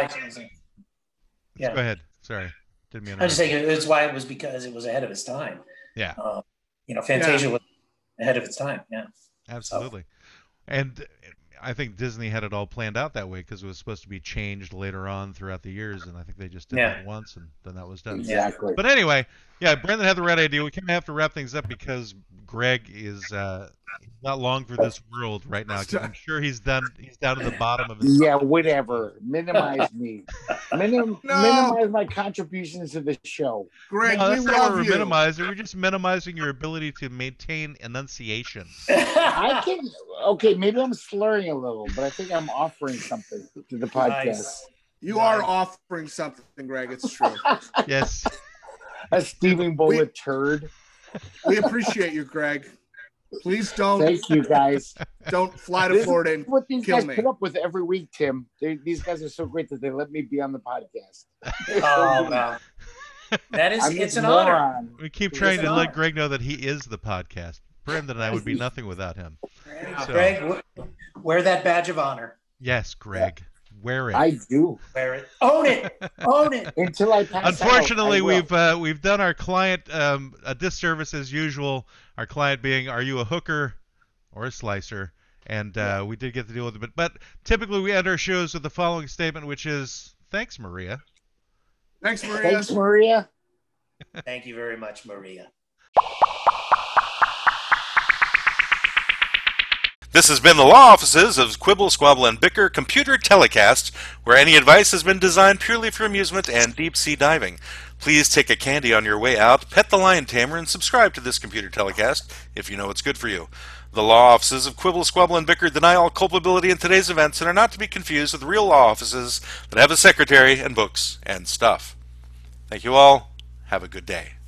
ahead. Sorry, didn't mean. I'm just saying it's why it was because it was ahead of its time. Yeah. Fantasia was ahead of its time. Yeah. Absolutely. And I think Disney had it all planned out that way because it was supposed to be changed later on throughout the years, and I think they just did that once, and then that was done. Exactly. But anyway, Brendan had the right idea. We kind of have to wrap things up because Greg is not long for this world right now. I'm sure he's down to the bottom of his. Yeah, whatever. Minimize me. Minimize my contributions to the show. Greg, no, we love you. Minimizing. We're just minimizing your ability to maintain enunciation. I can. Okay, maybe I'm slurring a little, but I think I'm offering something to the podcast. Nice. You are offering something, Greg. It's true. Yes. A steaming bowl of turd. We appreciate you, Greg. Please don't. Thank you, guys. Don't fly to Florida and what these kill guys me. put up with every week, Tim. These guys are so great that they let me be on the podcast. Oh, wow. It's an honor. We keep trying to let Greg know that he is the podcast. Brendan and I would be nothing without him. Greg, wear that badge of honor. Yes, Greg. Wear it. I do. Wear it. Own it. Own it. Until I pass Unfortunately, out, we've done our client a disservice as usual. Our client being, are you a hooker or a slicer? And we did get to deal with it. But typically we end our shows with the following statement, which is, thanks, Maria. Thanks, Maria. Thanks, Maria. Thank you very much, Maria. This has been the Law Offices of Quibble, Squabble, and Bicker Computer Telecast, where any advice has been designed purely for amusement and deep-sea diving. Please take a candy on your way out, pet the lion tamer, and subscribe to this computer telecast if you know it's good for you. The Law Offices of Quibble, Squabble, and Bicker deny all culpability in today's events and are not to be confused with real law offices that have a secretary and books and stuff. Thank you all. Have a good day.